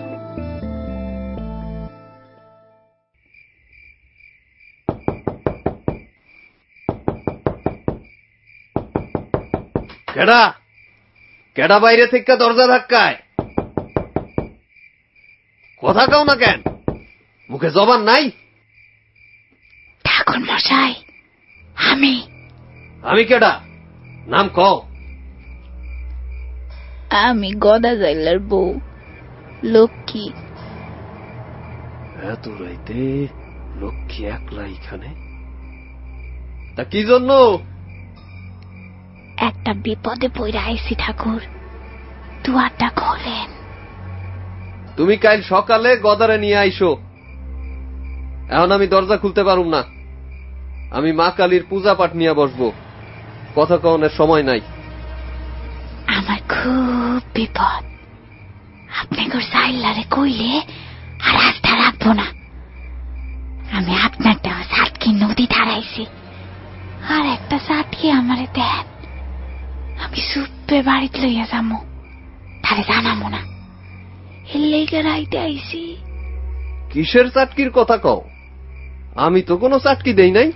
কেডা কেডা বাইরে থেকে দরজা ধাক্কায়? কথা কাও না কেন? মুখে জবান নাই? ঠাকুর মশাই, আমি কেডা? নাম কও। আমি গদা জাইলার বউ লক্ষ্মী। এত রাইতে লক্ষ্মী একলা এখানে? তা কি জন্য? একটা বিপদে পড়ে আইছি ঠাকুর, দুয়ারটা খোলেন। তুমি কাল সকালে গদারে নিয়ে আইসো। এখন আমি দরজা খুলতে পারুম না। আমি মা কালীর পূজা পাঠ নিয়ে বসবো, কথা কওনের সময় নাই। আমার খুব বিপদ, আপনি সাইলারে কইলে আর আস্থা রাখবো না। আমি আপনারটা সাতকি নদী ধারাইছি, আর একটা সাতকি আমারে দেন, আমি সুপে বাড়িতে লইয়া যাবো, তাহলে জানাবো না। এর লেগে রাইতে আইছি। কিসের চাটকির কথা কও? আমি তো কোনো চাটকি দেই নাই।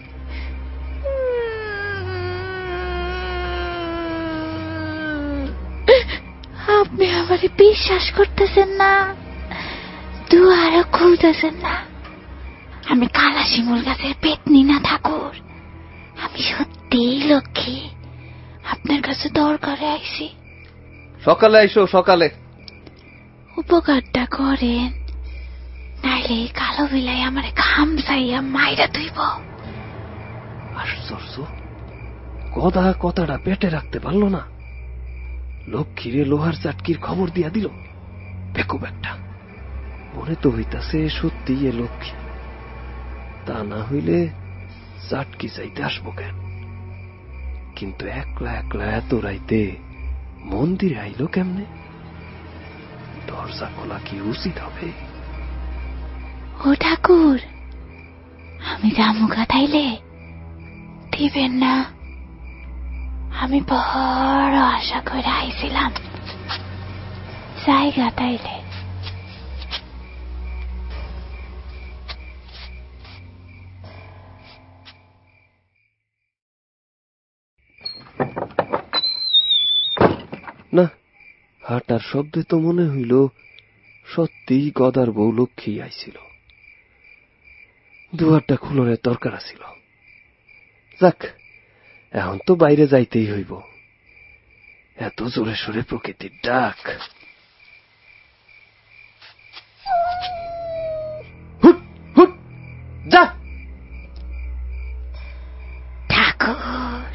আপনি আমারে বিশ্বাস করতেছেন না, দুয়ারও খুলতেছেন না। আমি কালা শিমুল গাছের পেতনি না ঠাকুর, আমি সত্যিই লক্ষ্মী, আপনার কাছে দরকারে আইছি। সকালে আইসো, সকালে। উপকারটা করেন, নাইলে কালো বিলাই আমার ঘাম চাইয়া মাইরা ধুইব। আশ্চর্য, গদা কথাটা পেটে রাখতে পারলো না। লক্ষ্মীরে লোহার চাটকির খবর দিয়া দিল। বেকুব একটা। মনে তো হইতাছে সত্যি এ লক্ষ্মী, তা না হইলে চাটকি চাইতে আসবো কেন? কিন্তু একলা একলা এত রাইতে মন্দিরে আইলো কেমনে? দরজা খোলা কি উচিত হবে? ও ঠাকুর, আমি জামুকা তাইলে দিবেন না? আমি বড় আশা করে আইছিলাম, জায়গা তাইলে। না, হাঁটার শব্দে তো মনে হইল সত্যি গদার বউ লক্ষ্মী আইছিল। দুয়ারটা খুলনের দরকার আছিল। যাক, এখন তো বাইরে যাইতেই হইব। এত জোরে সোরে প্রকৃতির ডাক। হুট হুট যা। ঠাকুর,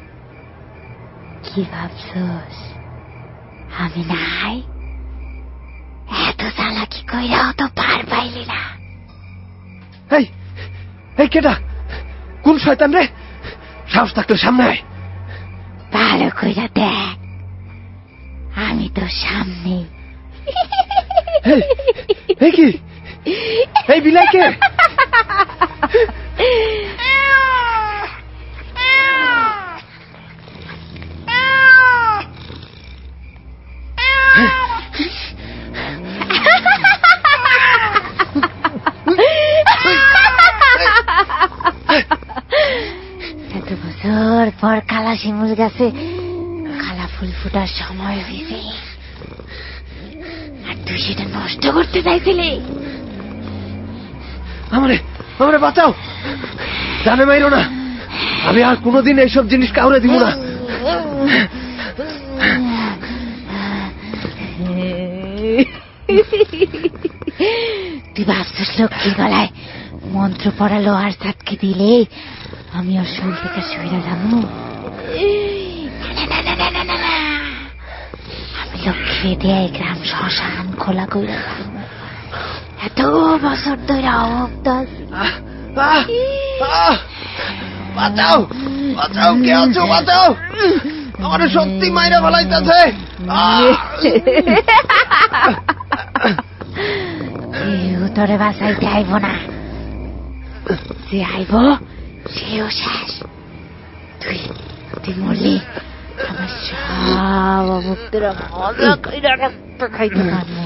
কি ভাবছস আমি নাই? এত চালাকি কইরাও তো পার পাইলি না। এই এই কেডা? কোন শয়তান রে? সাহস থাকলে সামনে আয়। ভালো কইরা দেখ, আমি তো সামনে। এই কি? এই বিলাই কে? এত বছর পর কালা শিমুল গাছে কালা ফুল ফুটার সময় হয়েছে, আর তুই সেটা নষ্ট করতে চাইছিলি। আমারে আমারে বাঁচাও, জানে মাইরো না। আমি আর কোনোদিন এইসব জিনিস কাউরে দিব না। তুই ভাবছিস লক্ষ্মীর গলায় মন্ত্র পড়া লোহার চাটকে দিলে আমি ওর শরীর থেকে শুইরা যাবো? না না না না না, লক্ষ্মী দিয়ে গ্রাম শ্মশান খোলা কইরা এত বছর ধরে অবদাস। বাঁচাও বাঁচাও, কে আছো বাঁচাও, আমার সত্যি মাইরা ফেলাইতেছে। তোরে বাঁচাইতে আইব না, যে আইব সেও শেষ। তুই মরলি আমার সব অভুক্তরা মজা কইরা রক্ত খাইতে পারবো।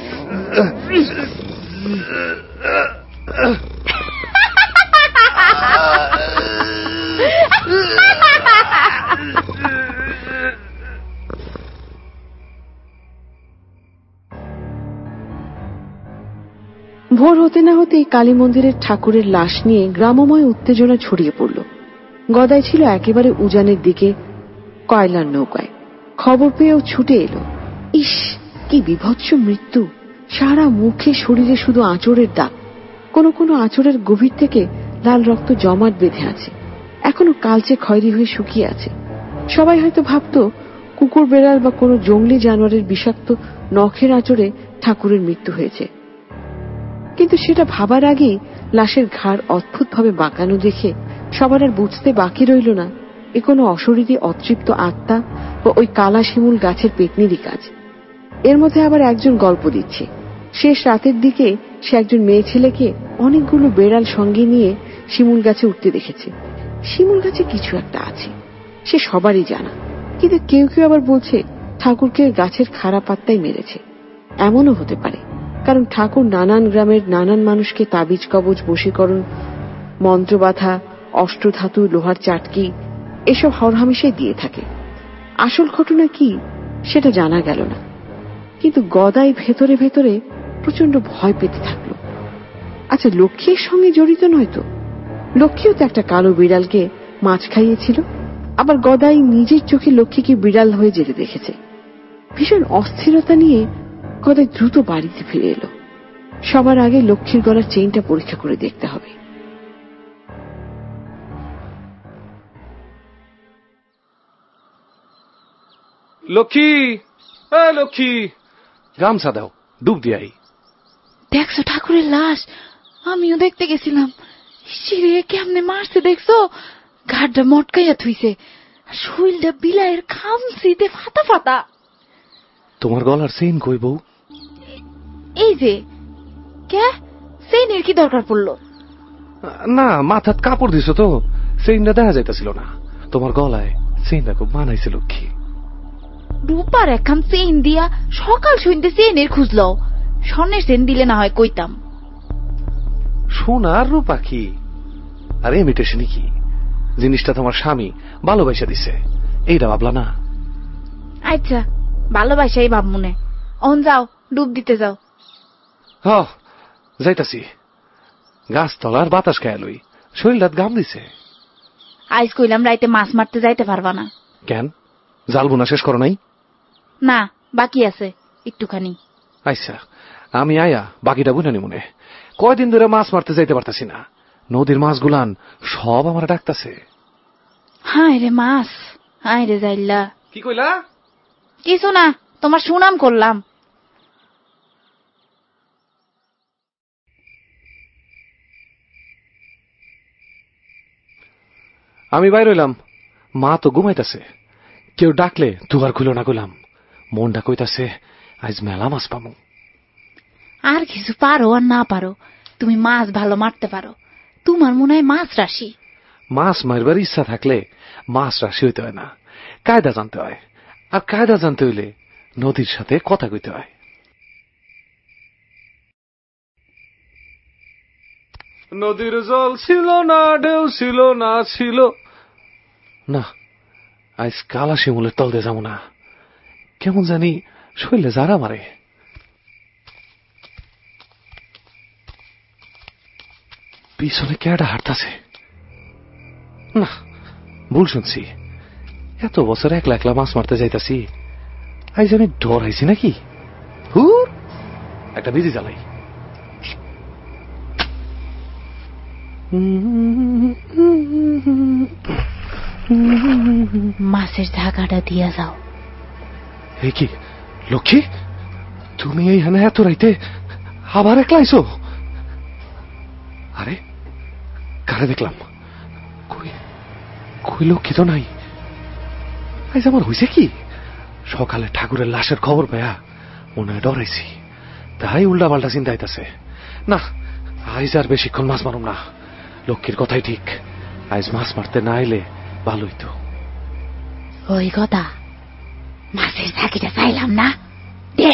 ভোর হতে না হতেই কালী মন্দিরের ঠাকুরের লাশ নিয়ে গ্রামময় উত্তেজনা ছড়িয়ে পড়ল। গদাই ছিল একেবারে উজানের দিকে কয়লার নৌকায়। খবর পেয়েও ছুটে এলো। ইস, কি বিভৎস মৃত্যু! সারা মুখে শরীরে শুধু আঁচড়ের দাগ, কোনো কোনো আঁচড়ের গভীর থেকে লাল রক্ত জমাট বেঁধে আছে, এখনো কালচে খয়েরি হয়ে শুকিয়ে আছে। সবাই হয়তো ভাবত কুকুর বেড়াল বা কোনো জঙ্গলি জানোয়ারের বিষাক্ত নখের আঁচড়ে ঠাকুরের মৃত্যু হয়েছে। কিন্তু সেটা ভাবার আগেই লাশের ঘাড় অদ্ভুতভাবে বাঁকানো দেখে সবার আর বুঝতে বাকি রইল না এ কোনো অশরীরী অতৃপ্ত আত্মা বা ওই কালা শিমুল গাছের পেতনিরই কাজ। এর মধ্যে আবার একজন গল্প দিচ্ছে। শেষ রাতের দিকে সে একজন মেয়ে ছেলেকে অনেকগুলো বেড়াল সঙ্গে নিয়ে শিমুল গাছে উঠতে দেখেছে। শিমুল গাছে কিছু একটা আছে, সে সবারই জানা, কিন্তু কেউ কেউ আবার বলছে ঠাকুরকে গাছের খারাপ পাত্তাই মেরেছে। এমনও হতে পারে, কারণ ঠাকুর নানান গ্রামের নানান মানুষকে তাবিজ কবজ, বশীকরণ, মন্ত্রবাধা, অষ্টধাতু, লোহার চাটকি এসব হরহামেশাই দিয়ে থাকে। আসল ঘটনা কি সেটা জানা গেল না, কিন্তু গদাই ভেতরে ভেতরে প্রচন্ড ভয় পেতে থাকলো। আচ্ছা, লক্ষ্মীর সঙ্গে জড়িত নয় তো? লক্ষ্মীও তো একটা কালো বিড়ালকে মাছ খাইয়েছিল। আবার গদাই নিজের চোখে লক্ষ্মীকে বিড়াল হয়ে যেতে দেখেছে। ভীষণ অস্থিরতা নিয়ে গদাই দ্রুত বাড়িতে ফিরে এলো। সবার আগে লক্ষ্মীর গলার চেইনটা পরীক্ষা করে দেখতে হবে। লক্ষ্মী, লক্ষ্মী, গামছা দাও, ডুব দিয়াই। দেখছো ঠাকুরের লাশ? আমিও দেখতে গেছিলাম। শিরে কেমনে মারছে দেখছো? ঘাটটা মটকাইয়া থুইছে, শরীরটা বিলাইয়ের খামচিতে ফাটা ফাটা। তোমার গলার চেইন কই বউ? এই যে। কে? চেইনের কি দরকার পড়লো? না, মাথাত কাপড় দিছো তো, চেইনটা দেখা যাইতেছিল না। তোমার গলায় চেইনটা খুব মানাইছে লক্ষ্মী। রূপার একখান চেইন দিয়া সকাল শুনতে চেইনের খুঁজলো। স্বর্ণের চেইন দিলে না হয় কইতাম। সোনার রূপা কি আর ইমিটেশনই কি? জিনিসটা তোমার স্বামী ভালোবাসা দিছে, এইটা ভাবলা না? আচ্ছা, ভালোবাসাই ভাব মনে। অন যাও, ডুব দিতে যাও। হ, যাইতাছি। গাছতলার বাতাস খায় লই, শরীরটা গাম দিছে। আইজ কইলাম রাইতে মাছ মারতে যাইতে পারবা না। কেন, জাল বোনা শেষ করো নাই? না, বাকি আছে একটুখানি। আচ্ছা, আমি আয়া বাকিটা বুঝানি মনে। কয়দিন ধরে মাছ মারতে যাইতে পারতাছি না, নদীর মাছগুলান সব আমার ডাকতাছে। হায় রে মাছ, হায় রে যাইলা। কি কইলা? কিছু না, তোমার সুনাম করলাম। আমি বাইর হইলাম, মা তো ঘুমাইতাছে। কেউ ডাকলে দুয়ার খুলো না গেলাম। মনটা কইতাছে আজ মেলা মাছ পামু। আর কিছু পারো আর না পারো, তুমি মাছ ভালো মারতে পারো। তোমার মনে হয় মাছ রাশি। মাছ মারবার ইচ্ছা থাকলে মাছ রাশি হইতে হয় না, কায়দা জানতে হয়। আর কায়দা জানতে হইলে নদীর সাথে কথা কইতে হয়। নদীর জল ছিল না, ঢেউ ছিল না, ছিল না। আজ কালা শিমুলের তলতে যাবো না, কেমন জানি শরীরে যারা মারে। পিছনে কেডা হাঁটতাছে? না, ভুল শুনছি। এত বছর একলা একলা মাছ মারতে যাইতাছি, আজ আমি ডরাইছি নাকি? হুর, একটা বিড়ি জ্বালাই। মাছের ঢাকাটা দিয়া যাও। এই কি লক্ষ্মী, তুমি এইখানে এত রাইতে আবার একলা আইছো? আরে কারে দেখলাম? কই কই লক্ষ্মী তো নাই। আজ আমার হয়েছে কি? সকালে ঠাকুরের লাশের খবর পায়া মনে হয় ডরাইছি, তাই উল্টা পাল্টা চিন্তা হইতাছে। না, আজ আর বেশিক্ষণ মাছ মারুম না। লক্ষ্মীর কথাই ঠিক, আজ মাছ মারতে না এলে ভালো হইতো। ওই কথা, মাছের ঝাঁকিটা চাইলাম না, দে।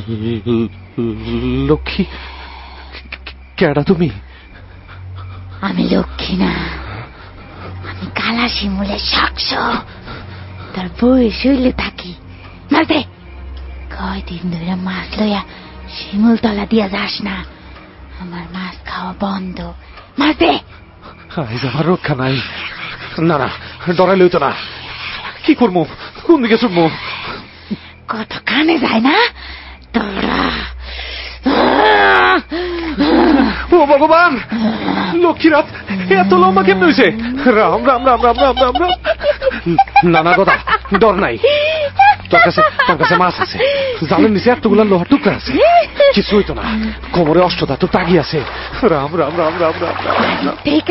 লক্ষ্মী, কেডা তুমি? আমি লক্ষ্মী না, আমি কালা শিমুলের সাক্ষ। তোর বই শুইলে থাকি, মাছ দে। কয়দিন ধরে মাছ লইয়া শিমুল তলা দিয়া যাস না, আমার মাছ খাওয়া বন্ধ। মাছ দে। আজ আমার রক্ষা নাই। না না, ডরাইলে হইতো না। কি করবো, কোন দিকে ছুটবো? কত কানে যায় না তোরা। ও ভগবান, লক্ষ্মী রাত এত লম্বা কেমন হয়েছে? রাম রাম রাম রাম রাম রাম রাম। নানা কথা, ডর নাই। তোর কাছে মাছ আছে, জালের নিচে এতগুলা লোহার টুকরা আছে, কিছু হইতো না। কোমরে অষ্টধাতু তাগি আছে। রাম রাম রাম রাম রাম রাম।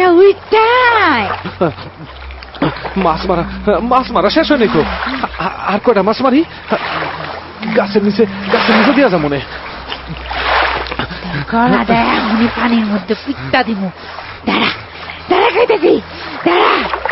মাছ মারা শেষ হয় নাই তো। আর কয়টা মাছ মারি? গাছের নিচে দিয়া যা মনে। গলা দেয় এমনি পানির মধ্যে পিত্তা দিব। দাঁড়া দাঁড়া, খাইতেছি, দাঁড়া।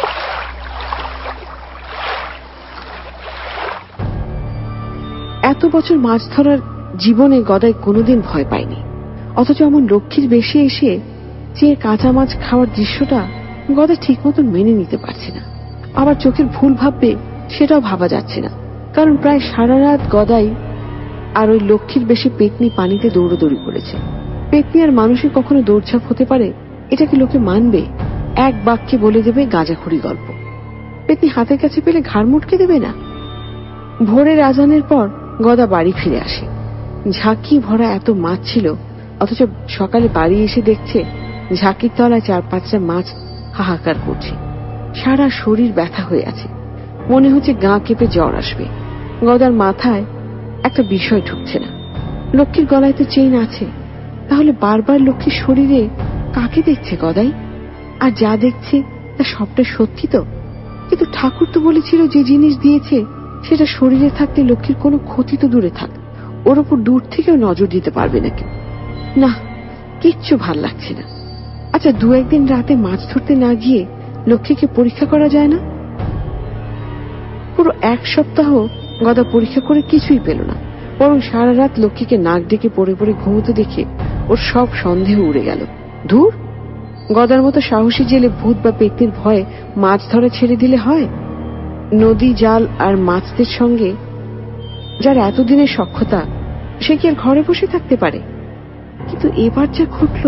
এত বছর মাছ ধরার জীবনে গদাই কোনোদিন ভয় পায়নি, অথচ এমন লক্ষ্মীর বেশে এসে যে কাঁচা মাছ খাওয়ার দৃশ্যটা গদা ঠিক মতন মেনে নিতে পারছে না। আবার চোখের ভুল ভাববে সেটাও ভাবা যাচ্ছে না, কারণ প্রায় সারা রাত গদাই আর ওই লক্ষ্মীর বেশে পেতনি পানিতে দৌড়দৌড়ি করেছে। পেতনি আর মানুষের কখনো দৌড়ঝাঁপ হতে পারে, এটা কি লোকে মানবে? এক বাক্যে বলে দেবে গাঁজাখুরি গল্প। পেতনি হাতের কাছে পেলে ঘাড় মুটকে দেবে না? ভোরের আজানের পর গদা বাড়ি ফিরে আসে। ঝাঁকি ভরা এত মাছ ছিল, অথচ সকালে বাড়ি এসে দেখছে ঝাঁকির তলায় 4-5টা মাছ হাহাকার করছে। সারা শরীর ব্যথা হয়ে আছে, মনে হচ্ছে গা কেঁপে জ্বর আসবে। গদার মাথায় একটা বিষয় ঢুকছে না। লক্ষ্মীর গলায় তো চেইন আছে, তাহলে বারবার লক্ষ্মীর শরীরে কাকে দেখছে গদাই? আর যা দেখছে তা সবটা সত্যি তো? কিন্তু ঠাকুর তো বলেছিল যে জিনিস দিয়েছে সেটা শরীরে থাকতে লক্ষ্মীর কোনো ক্ষতি তো দূরে থাক, ওর ওপর দূর থেকেও নজর দিতে পারবে না কেউ। না, কিচ্ছু ভাল লাগছে না। আচ্ছা, 2-1 দিন রাতে মাছ ধরতে না গিয়ে লক্ষ্মীকে পরীক্ষা করা যায় না? পুরো 1 সপ্তাহ গদা পরীক্ষা করে কিছুই পেল না, বরং সারা রাত লক্ষ্মীকে নাক ডেকে পড়ে পড়ে ঘুমোতে দেখে ওর সব সন্দেহ উড়ে গেল। ধুর, গদার মতো সাহসী জেলে ভূত বা পেতনির ভয়ে মাছ ধরা ছেড়ে দিলে হয়? নদী, জাল আর মাছদের সঙ্গে যার এতদিনের সখ্যতা, সে কি আর ঘরে বসে থাকতে পারে? কিন্তু এবার যা ঘটল।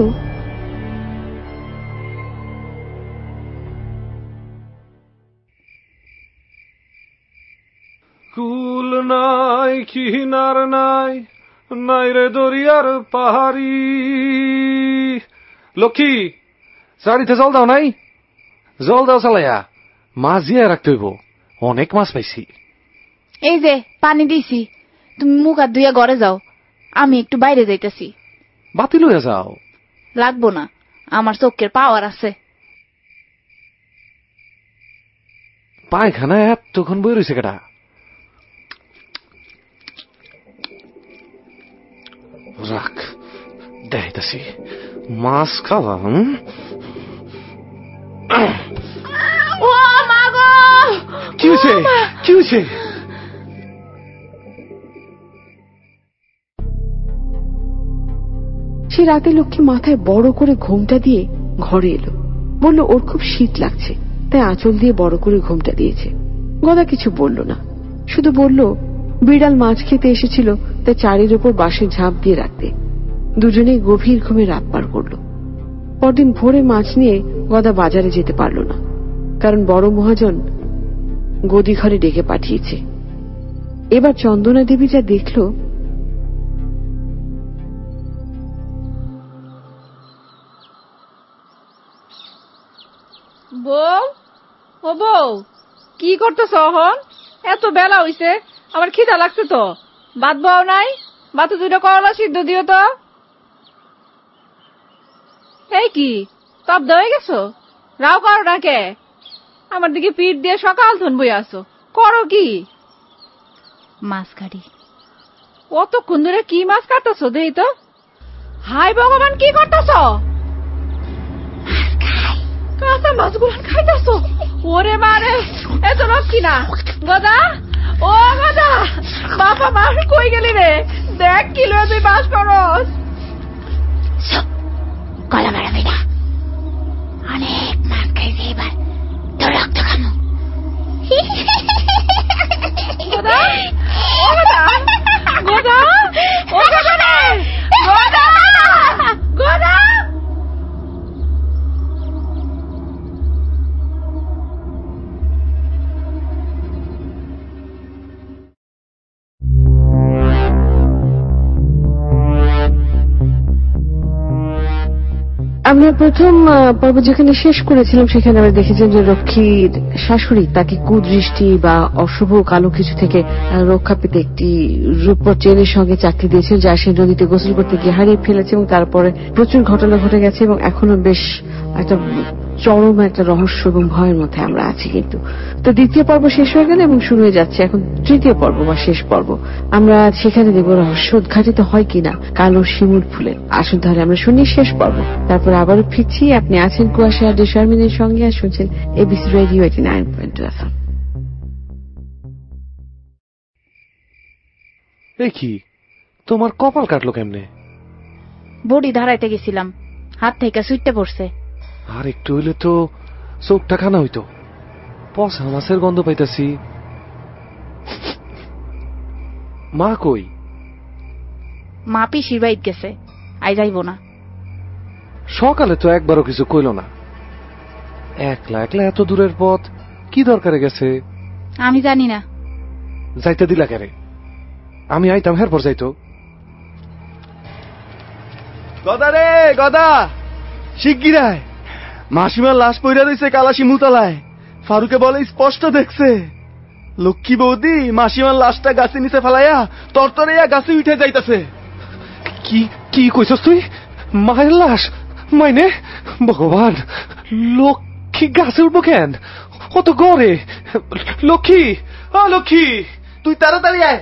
কুল নাই, কিনার নাই, নাই রে দরিয়ার পাহাড়ি। লক্ষ্মী, চারিতে জল দাও নাই? জল দাও চালাইয়া, মাছ দিয়ে রাখতে হইব, অনেক মাছ পাইছি। এই যে পানি দিছি, তুমি মুখ হাত ধুইয়া ঘরে যাও, আমি একটু বাইরে যাইতেছি। বাতি লইয়া যাও। লাগবো না, আমার চোখের পাওয়ার আছে। পায়খানা এতক্ষণ বই রয়েছে কেটা? রাখ, দেখাইতাছি মাছ খাওয়া। ও মা গো! কি হয়েছে? কি হয়েছে? সে রাতে লক্ষ্মী মাথায় বড় করে ঘোমটা দিয়ে ঘরে এলো, বলল ওর খুব শীত লাগছে, তাই আঁচল দিয়ে বড় করে ঘোমটা দিয়েছে। গদা কিছু বলল না, শুধু বলল বিড়াল মাছ খেতে এসেছিল, তাই চারির ওপর বাঁশের ঝাঁপ দিয়ে রাখতে। দুজনেই গভীর ঘুমে রাত পার করল। পরদিন ভোরে মাছ নিয়ে গদা বাজারে যেতে পারল না, কারণ বড় মহাজন গদি ঘরে ডেকে পাঠিয়েছে। এবার চন্দনা দেবী যা দেখল, বউ, ও বউ, কি করতেছ? এখন এত বেলা হইছে, আমার খিদা লাগছে তো, ভাত বাও নাই, ভাতে 2টা করলা সিদ্ধ দিও তো। এই কি তব্দ হয়ে গেছো? রাও করো না কে? আমার দিকে পিঠ দিয়ে সকাল থন বই আসো, করো কি? মাছ কাটি। অতক্ষণ ধরে কি মাছ কাটতেছো দেই তো? হাই ভগবান, কি করতেছো? কাঁচা মাছগুলো খাইতেছো? ওরে মারে, এত লক্ষ্মী না গদা। ও গদা, বাবা মা কই গেলি রে? দেখ কি লয়ে তুই বাস করস। গলা বাড়াবি না, অনেক মাছ খাইছি এবার, তোর রক্ত খামো। গদা, ও গদা, গদা, ও গদা রে, গদা, গদা। আমরা প্রথম পর্ব যেখানে শেষ করেছিলাম সেখানে আমরা দেখেছিলাম যে রক্ষীর শাশুড়ি তাকে কুদৃষ্টি বা অশুভ কালো কিছু থেকে রক্ষা পেতে একটি রূপর চেনের সঙ্গে চাকরি দিয়েছিল, যা সে নদীতে গোসল করতে গিয়ে হারিয়ে ফেলেছে এবং তারপরে প্রচুর ঘটনা ঘটে গেছে এবং এখনো বেশ একটা চরম একটা রহস্য এবং ভয়ের মধ্যে আমরা আছি। কিন্তু তো দ্বিতীয় পর্ব শেষ হয়ে গেল এবং শুরু হয়ে যাচ্ছে এখন তৃতীয় পর্ব বা শেষ পর্ব। আমরা সেখানে দেখব রহস্য উদ্ঘাটিত হয় কিনা কালো শিমুল ফুলে। আসুন তাহলে আমরা শুনি শেষ পর্ব, তারপর আবারও ফিরছি। আপনি আছেন কুয়াশা আর শারমিনের সঙ্গে আর শুনছেন এবিসি রেডিও 89.2 FM। এই কি তোমার কপাল কাটলো কেমনে? বডি ধারাইতে গেছিলাম, হাত থেকে সুইটে পড়ছে। আর একটু হইলে তো চোখটা খানা হইতো। পচা মাছের গন্ধ পাইতাছি। মা কই? মা পিসির বাইত গেছে, আই যাইব না। সকালে তো একবারও কিছু কইল না। একলা একলা এত দূরের পথ কি দরকারে গেছে? আমি জানি না। যাইতে দিলা কেরে? আমি আইতাম হেরপর যাইতো। গদা রে গদা, শিগগিরায় মাসিমার লাশ পইরা রইছে কালাশি মুতালায়। ফারুকে বলে স্পষ্ট দেখছে। লক্ষ্মী বৌদি মাসিমার লাশটা গাছে নিচে ফেলাইয়া তরতরাইয়া গাছে উঠে যাইতাছে। কি কি কইছস তুই? মায়ের লাশ? মাইনে ভগবান, লক্ষ্মী গাছে উঠবো কেন? ও তো গড়ে। লক্ষ্মী, ও লক্ষ্মী, তুই তাড়াতাড়ি আয়।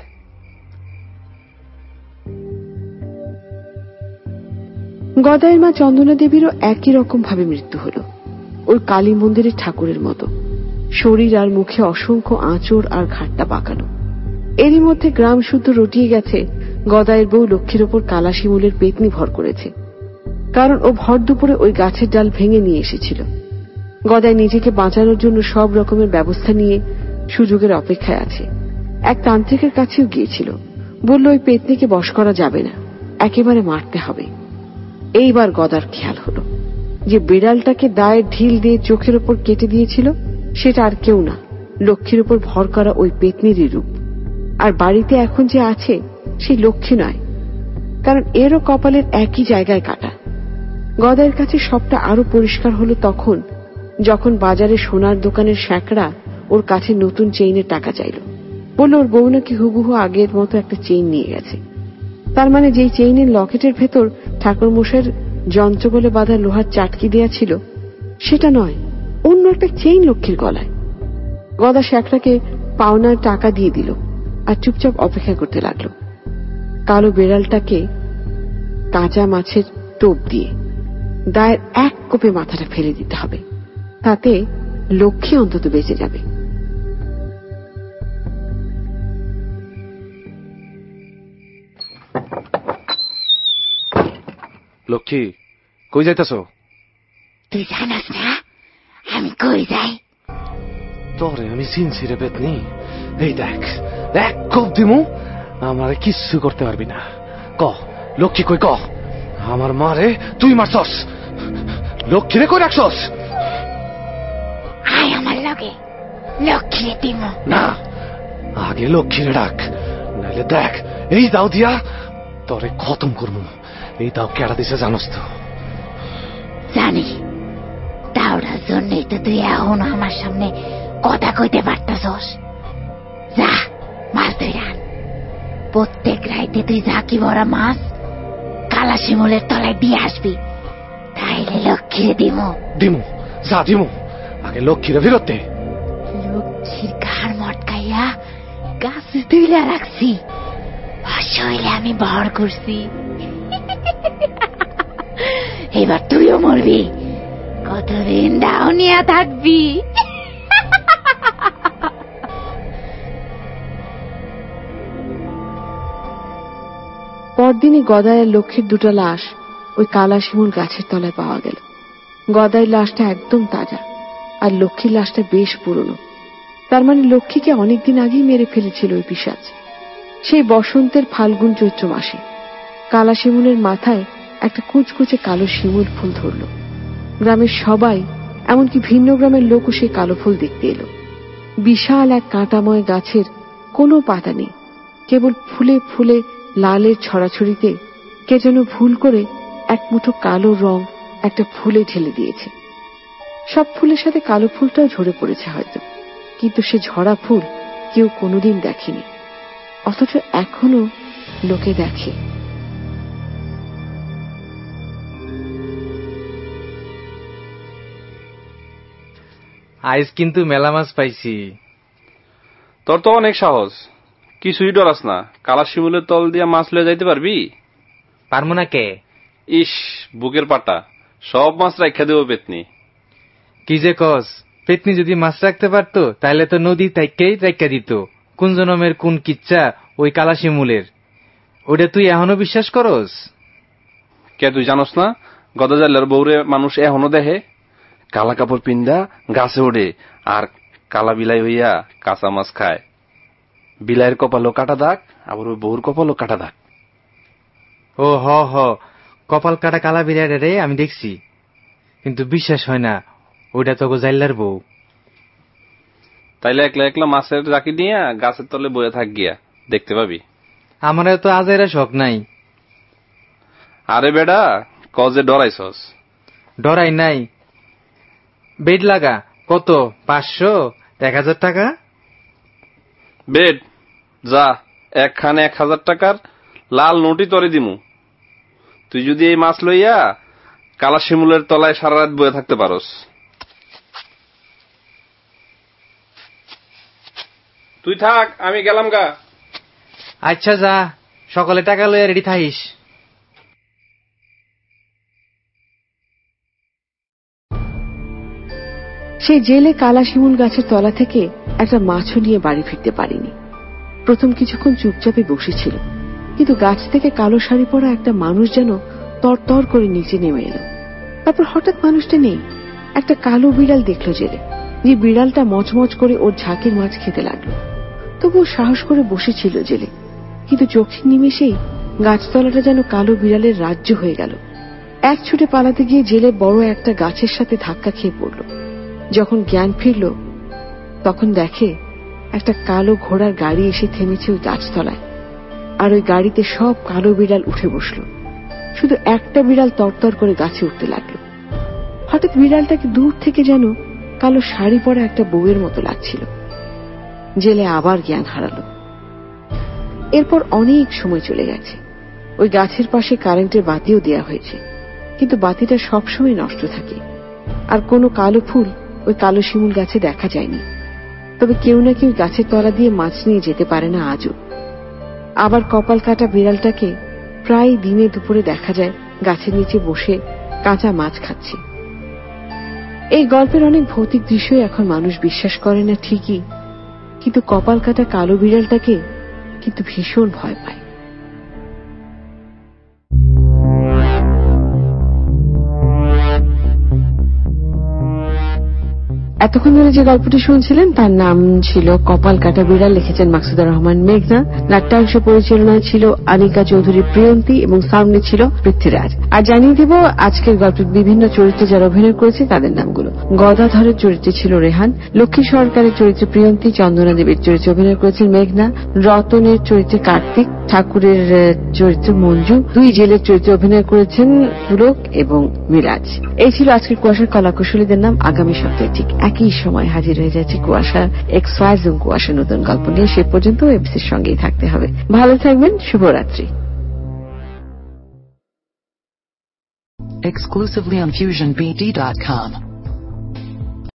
গদাইয়ের মা চন্দনা দেবীরও একই রকম ভাবে মৃত্যু হল, ওই কালী মন্দিরের ঠাকুরের মতো। শরীর আর মুখে অসংখ্য আঁচড় আর ঘাটটা পাকানো। এরই মধ্যে গ্রাম শুদ্ধ রটিয়ে গেছে গদাইয়ের বউ লক্ষ্মীর ওপর কালা শিমুলের পেতনি ভর করেছে, কারণ ও ভর দুপুরে ওই গাছের ডাল ভেঙে নিয়ে এসেছিল। গদাই নিজেকে বাঁচানোর জন্য সব রকমের ব্যবস্থা নিয়ে সুযোগের অপেক্ষায় আছে। এক তান্ত্রিকের কাছেও গিয়েছিল, বলল ওই পেতনিকে বশ করা যাবে না, একেবারে মারতে হবে। এইবার গদার খেয়াল হলো যে বিড়ালটাকে দায়ের ঢিল দিয়ে চোখের ওপর কেটে দিয়েছিল সেটা আর কেউ না, লক্ষ্মীর ওপর ভর করা ওই পেতনিরই রূপ। আর বাড়িতে এখন যে আছে সেই লক্ষ্মী নয়, কারণ এরও কপালের একই জায়গায় কাটা। গদাইয়ের কাছে সবটা আরো পরিষ্কার হলো তখন যখন বাজারে সোনার দোকানের শ্যাকড়া ওর কাছে নতুন চেইনের টাকা চাইল। বলল ওর বউ নাকি হুবহু আগের মতো একটা চেইন নিয়ে গেছে। তার মানে যেই চেইনের লকেটের ভেতর ঠাকুর মশাইয়ের যন্ত্র বলে বাঁধা লোহার চাটকি দেয়া ছিল সেটা নয়, অন্য একটা চেইন লক্ষ্মীর গলায়। গদা শ্যাকড়াকে পাওনার টাকা দিয়ে দিল আর চুপচাপ অপেক্ষা করতে লাগলো। কালো বেড়ালটাকে কাঁচা মাছের টোপ দিয়ে দায়ের এক কোপে মাথাটা ফেলে দিতে হবে, তাতে লক্ষ্মী অন্তত বেঁচে যাবে। লক্ষ্মী, কই যাইতেছ? তুই জানাস না আমি কই যাই? তোরে আমি চিনছি রে পেতনি। এই দেখ, এক কোপ দিমু, আমারে কিচ্ছু করতে পারবি না। ক লক্ষ্মী কই, ক আমার মারে তুই মারছস, লক্ষ্মীরে কই রাখছস? আয় আমার লগে, লক্ষ্মীরে দিম না, আগে লক্ষ্মীরে ডাক, নাইলে দেখ এই দাও দিয়া তোরে খতম করবো। এই দাও কেডা দিছে জানোস তো? জানি, তাওরার জন্যই তো তুই এখন আমার সামনে কথা কইতে পারতেছস। যা মাছ ধরে আন। প্রত্যেক রাইতে তুই ঝাঁকি ভরা মাছ কালা শিমুলের তলায় দিয়ে আসবি, তাইলে লক্ষ্মীরে দিমু। দিমু, যা দিমু, আগে লক্ষ্মীরে ফেরত দে। লক্ষ্মীর ঘাড় মটকাইয়া গাছে তুইলা রাখছি, হইলে আমি ভর করছি। এবার তুইও মরবি, কতদিন ডাউনিয়া থাকবি। পরদিনই গদাই আর লক্ষ্মীর দুটো লাশ ওই কালা শিমুল গাছের তলায় পাওয়া গেল। গদাইয়ের লাশটা একদম তাজা, আর লক্ষ্মীর লাশটা বেশ পুরনো। তার মানে লক্ষ্মীকে অনেকদিন আগেই মেরে ফেলেছিল ওই পিশাচ। সেই বসন্তের ফাল্গুন চৈত্র মাসে কালা শিমুলের মাথায় একটা কুচকুচে কালো শিমুল ফুল ধরল। গ্রামের সবাই, এমনকি ভিন্ন গ্রামের লোকও সেই কালো ফুল দেখতে এলো। বিশাল এক কাঁটাময় গাছের কোনো পাতা নেই, কেবল ফুলে ফুলে লালের ছড়াছড়িতে কে যেন ভুল করে এক মুঠো কালো রং একটা ফুলে ঢেলে দিয়েছে। সব ফুলের সাথে কালো ফুলটাও ঝরে পড়েছে হয়তো, কিন্তু সে ঝরা ফুল কেউ কোনোদিন দেখেনি, অথচ এখনো লোকে দেখে। আজ কিন্তু মেলা মাছ পাইছি। তোর তো অনেক সাহস, কিছুই ডরাস না। কালা শিমুলের তল দিয়া মাছ লয়ে যাইতে পারবি? পারবো না কে? ইস, বুকের পাটা, সব মাছ রাখা দেবো পেতনি। কি যে কস, পেতনি যদি মাছ রাখতে পারতো তাহলে তো নদী তাইকেই রাখা দিত। কোন জনমের কোন কিচ্ছা ওই কালা শিমুলের, ওটা তুই এখনো বিশ্বাস করস? কে তুই জানোস না গদা জালের বউরে মানুষ এখনো দেখে? কালা কাপড় পিন্দা গাছে ওঠে আর কালা বিলাই হইয়া কাঁচা মাছ খায়। বিলাইয়ের কপালও কাটা দাগ, আবার ওই বউর কপালও কাটা দাগ। ও হ, কপাল কাটা কালা বিড়াইটা রে আমি দেখছি, কিন্তু বিশ্বাস হয় না ওইটা তো জাইলার বউ। তাইলে একলা একলা মাছের জাকি নিয়ে গাছের তলে বয়ে থাক গিয়া, দেখতে পাবি। আমার তো আজাইরা শখ নাই। আরে বেডা, কজে ডরাইছস? ডরাই নাই। বেড লাগা কত? 500, 1000 টাকা? বেড যা, একখানে 1000 টাকার লাল নোটই তরে দিমু। তুই যদি এই মাছ লইয়া কালা শিমুলের তলায় সারা রাত বয়ে থাকতে পারস। তুই থাক, আমি গেলাম গা। আচ্ছা যা, সকালে টাকা লইয়া রেডি থাকিস। সেই জেলে কালা শিমুল গাছের তলা থেকে একটা মাছও নিয়ে বাড়ি ফিরতে পারেনি। প্রথম কিছুক্ষণ চুপচাপে বসেছিল, কিন্তু গাছ থেকে কালো শাড়ি পরা একটা মানুষ যেন তরতর করে নিচে নেমে এলো। তারপর হঠাৎ মানুষটা নেই। একটা কালো বিড়াল দেখলো জেলে, যে বিড়ালটা মচমচ করে ওর ঝাঁকের মাছ খেতে লাগলো। তবুও সাহস করে বসেছিল জেলে, কিন্তু চোখের নিমেষেই গাছতলাটা যেন কালো বিড়ালের রাজ্য হয়ে গেল। এক ছুটে পালাতে গিয়ে জেলে বড় একটা গাছের সাথে ধাক্কা খেয়ে পড়ল। যখন জ্ঞান ফিরল তখন দেখে একটা কালো ঘোড়ার গাড়ি এসে থেমেছে ওই গাছতলায়, আর ওই গাড়িতে সব কালো বিড়াল উঠে বসল। শুধু একটা বিড়াল তরতর করে গাছে উঠতে লাগলো। হঠাৎ বিড়ালটাকে দূর থেকে যেন কালো শাড়ি পরা একটা বউয়ের মতো লাগছিল। জেলে আবার জ্ঞান হারালো। এরপর অনেক সময় চলে গেছে। ওই গাছের পাশে কারেন্টের বাতিও দেয়া হয়েছে, কিন্তু বাতিটা সবসময় নষ্ট থাকে, আর কোনো কালো ফুল ওই কালো শিমুল গাছে দেখা যায়নি। তবে কেউ না কেউ গাছের তলা দিয়ে মাছ নিয়ে যেতে পারে না আজও। আবার কপাল কাটা বিড়ালটাকে প্রায় দিনে দুপুরে দেখা যায় গাছের নিচে বসে কাঁচা মাছ খাচ্ছে। এই গল্পের অনেক ভৌতিক দৃশ্যই এখন মানুষ বিশ্বাস করে না ঠিকই, কিন্তু কপাল কাটা কালো বিড়ালটাকে কিন্তু ভীষণ ভয় পায়। এতক্ষণ ধরে যে গল্পটি শুনছিলেন তার নাম ছিল কপাল কাটা বিড়াল, লিখেছেন মাকসুদুর রহমান মেঘনা। নাট্যাংশ পরিচালনায় ছিল আনিকা চৌধুরী প্রিয়ন্তী এবং সামনে ছিল পৃথ্বীরাজ। আর জানিয়ে দেব আজকের গল্পের বিভিন্ন চরিত্রে যারা অভিনয় করেছে তাদের নামগুলো। গদাধরের চরিত্রে ছিল রেহান, লক্ষ্মী সরকারের চরিত্রে প্রিয়ন্তী, চন্দনা দেবীর চরিত্রে অভিনয় করেছেন মেঘনা, রতনের চরিত্রে কার্তিক, ঠাকুরের চরিত্রে মঞ্জু, দুই জেলের চরিত্রে অভিনয় করেছেন পুলক এবং মিরাজ। এই ছিল আজকের কুয়াশার কলাকুশলীদের নাম। আগামী সপ্তাহে ঠিক একই সময় হাজির হয়ে যাচ্ছে কুয়াশা এক্সওয়াইজুম কুয়াশা নতুন গল্প নিয়ে। সে পর্যন্ত এবিসির সঙ্গেই থাকতে হবে। ভালো থাকবেন, শুভরাত্রি। Exclusively on FusionBD.com.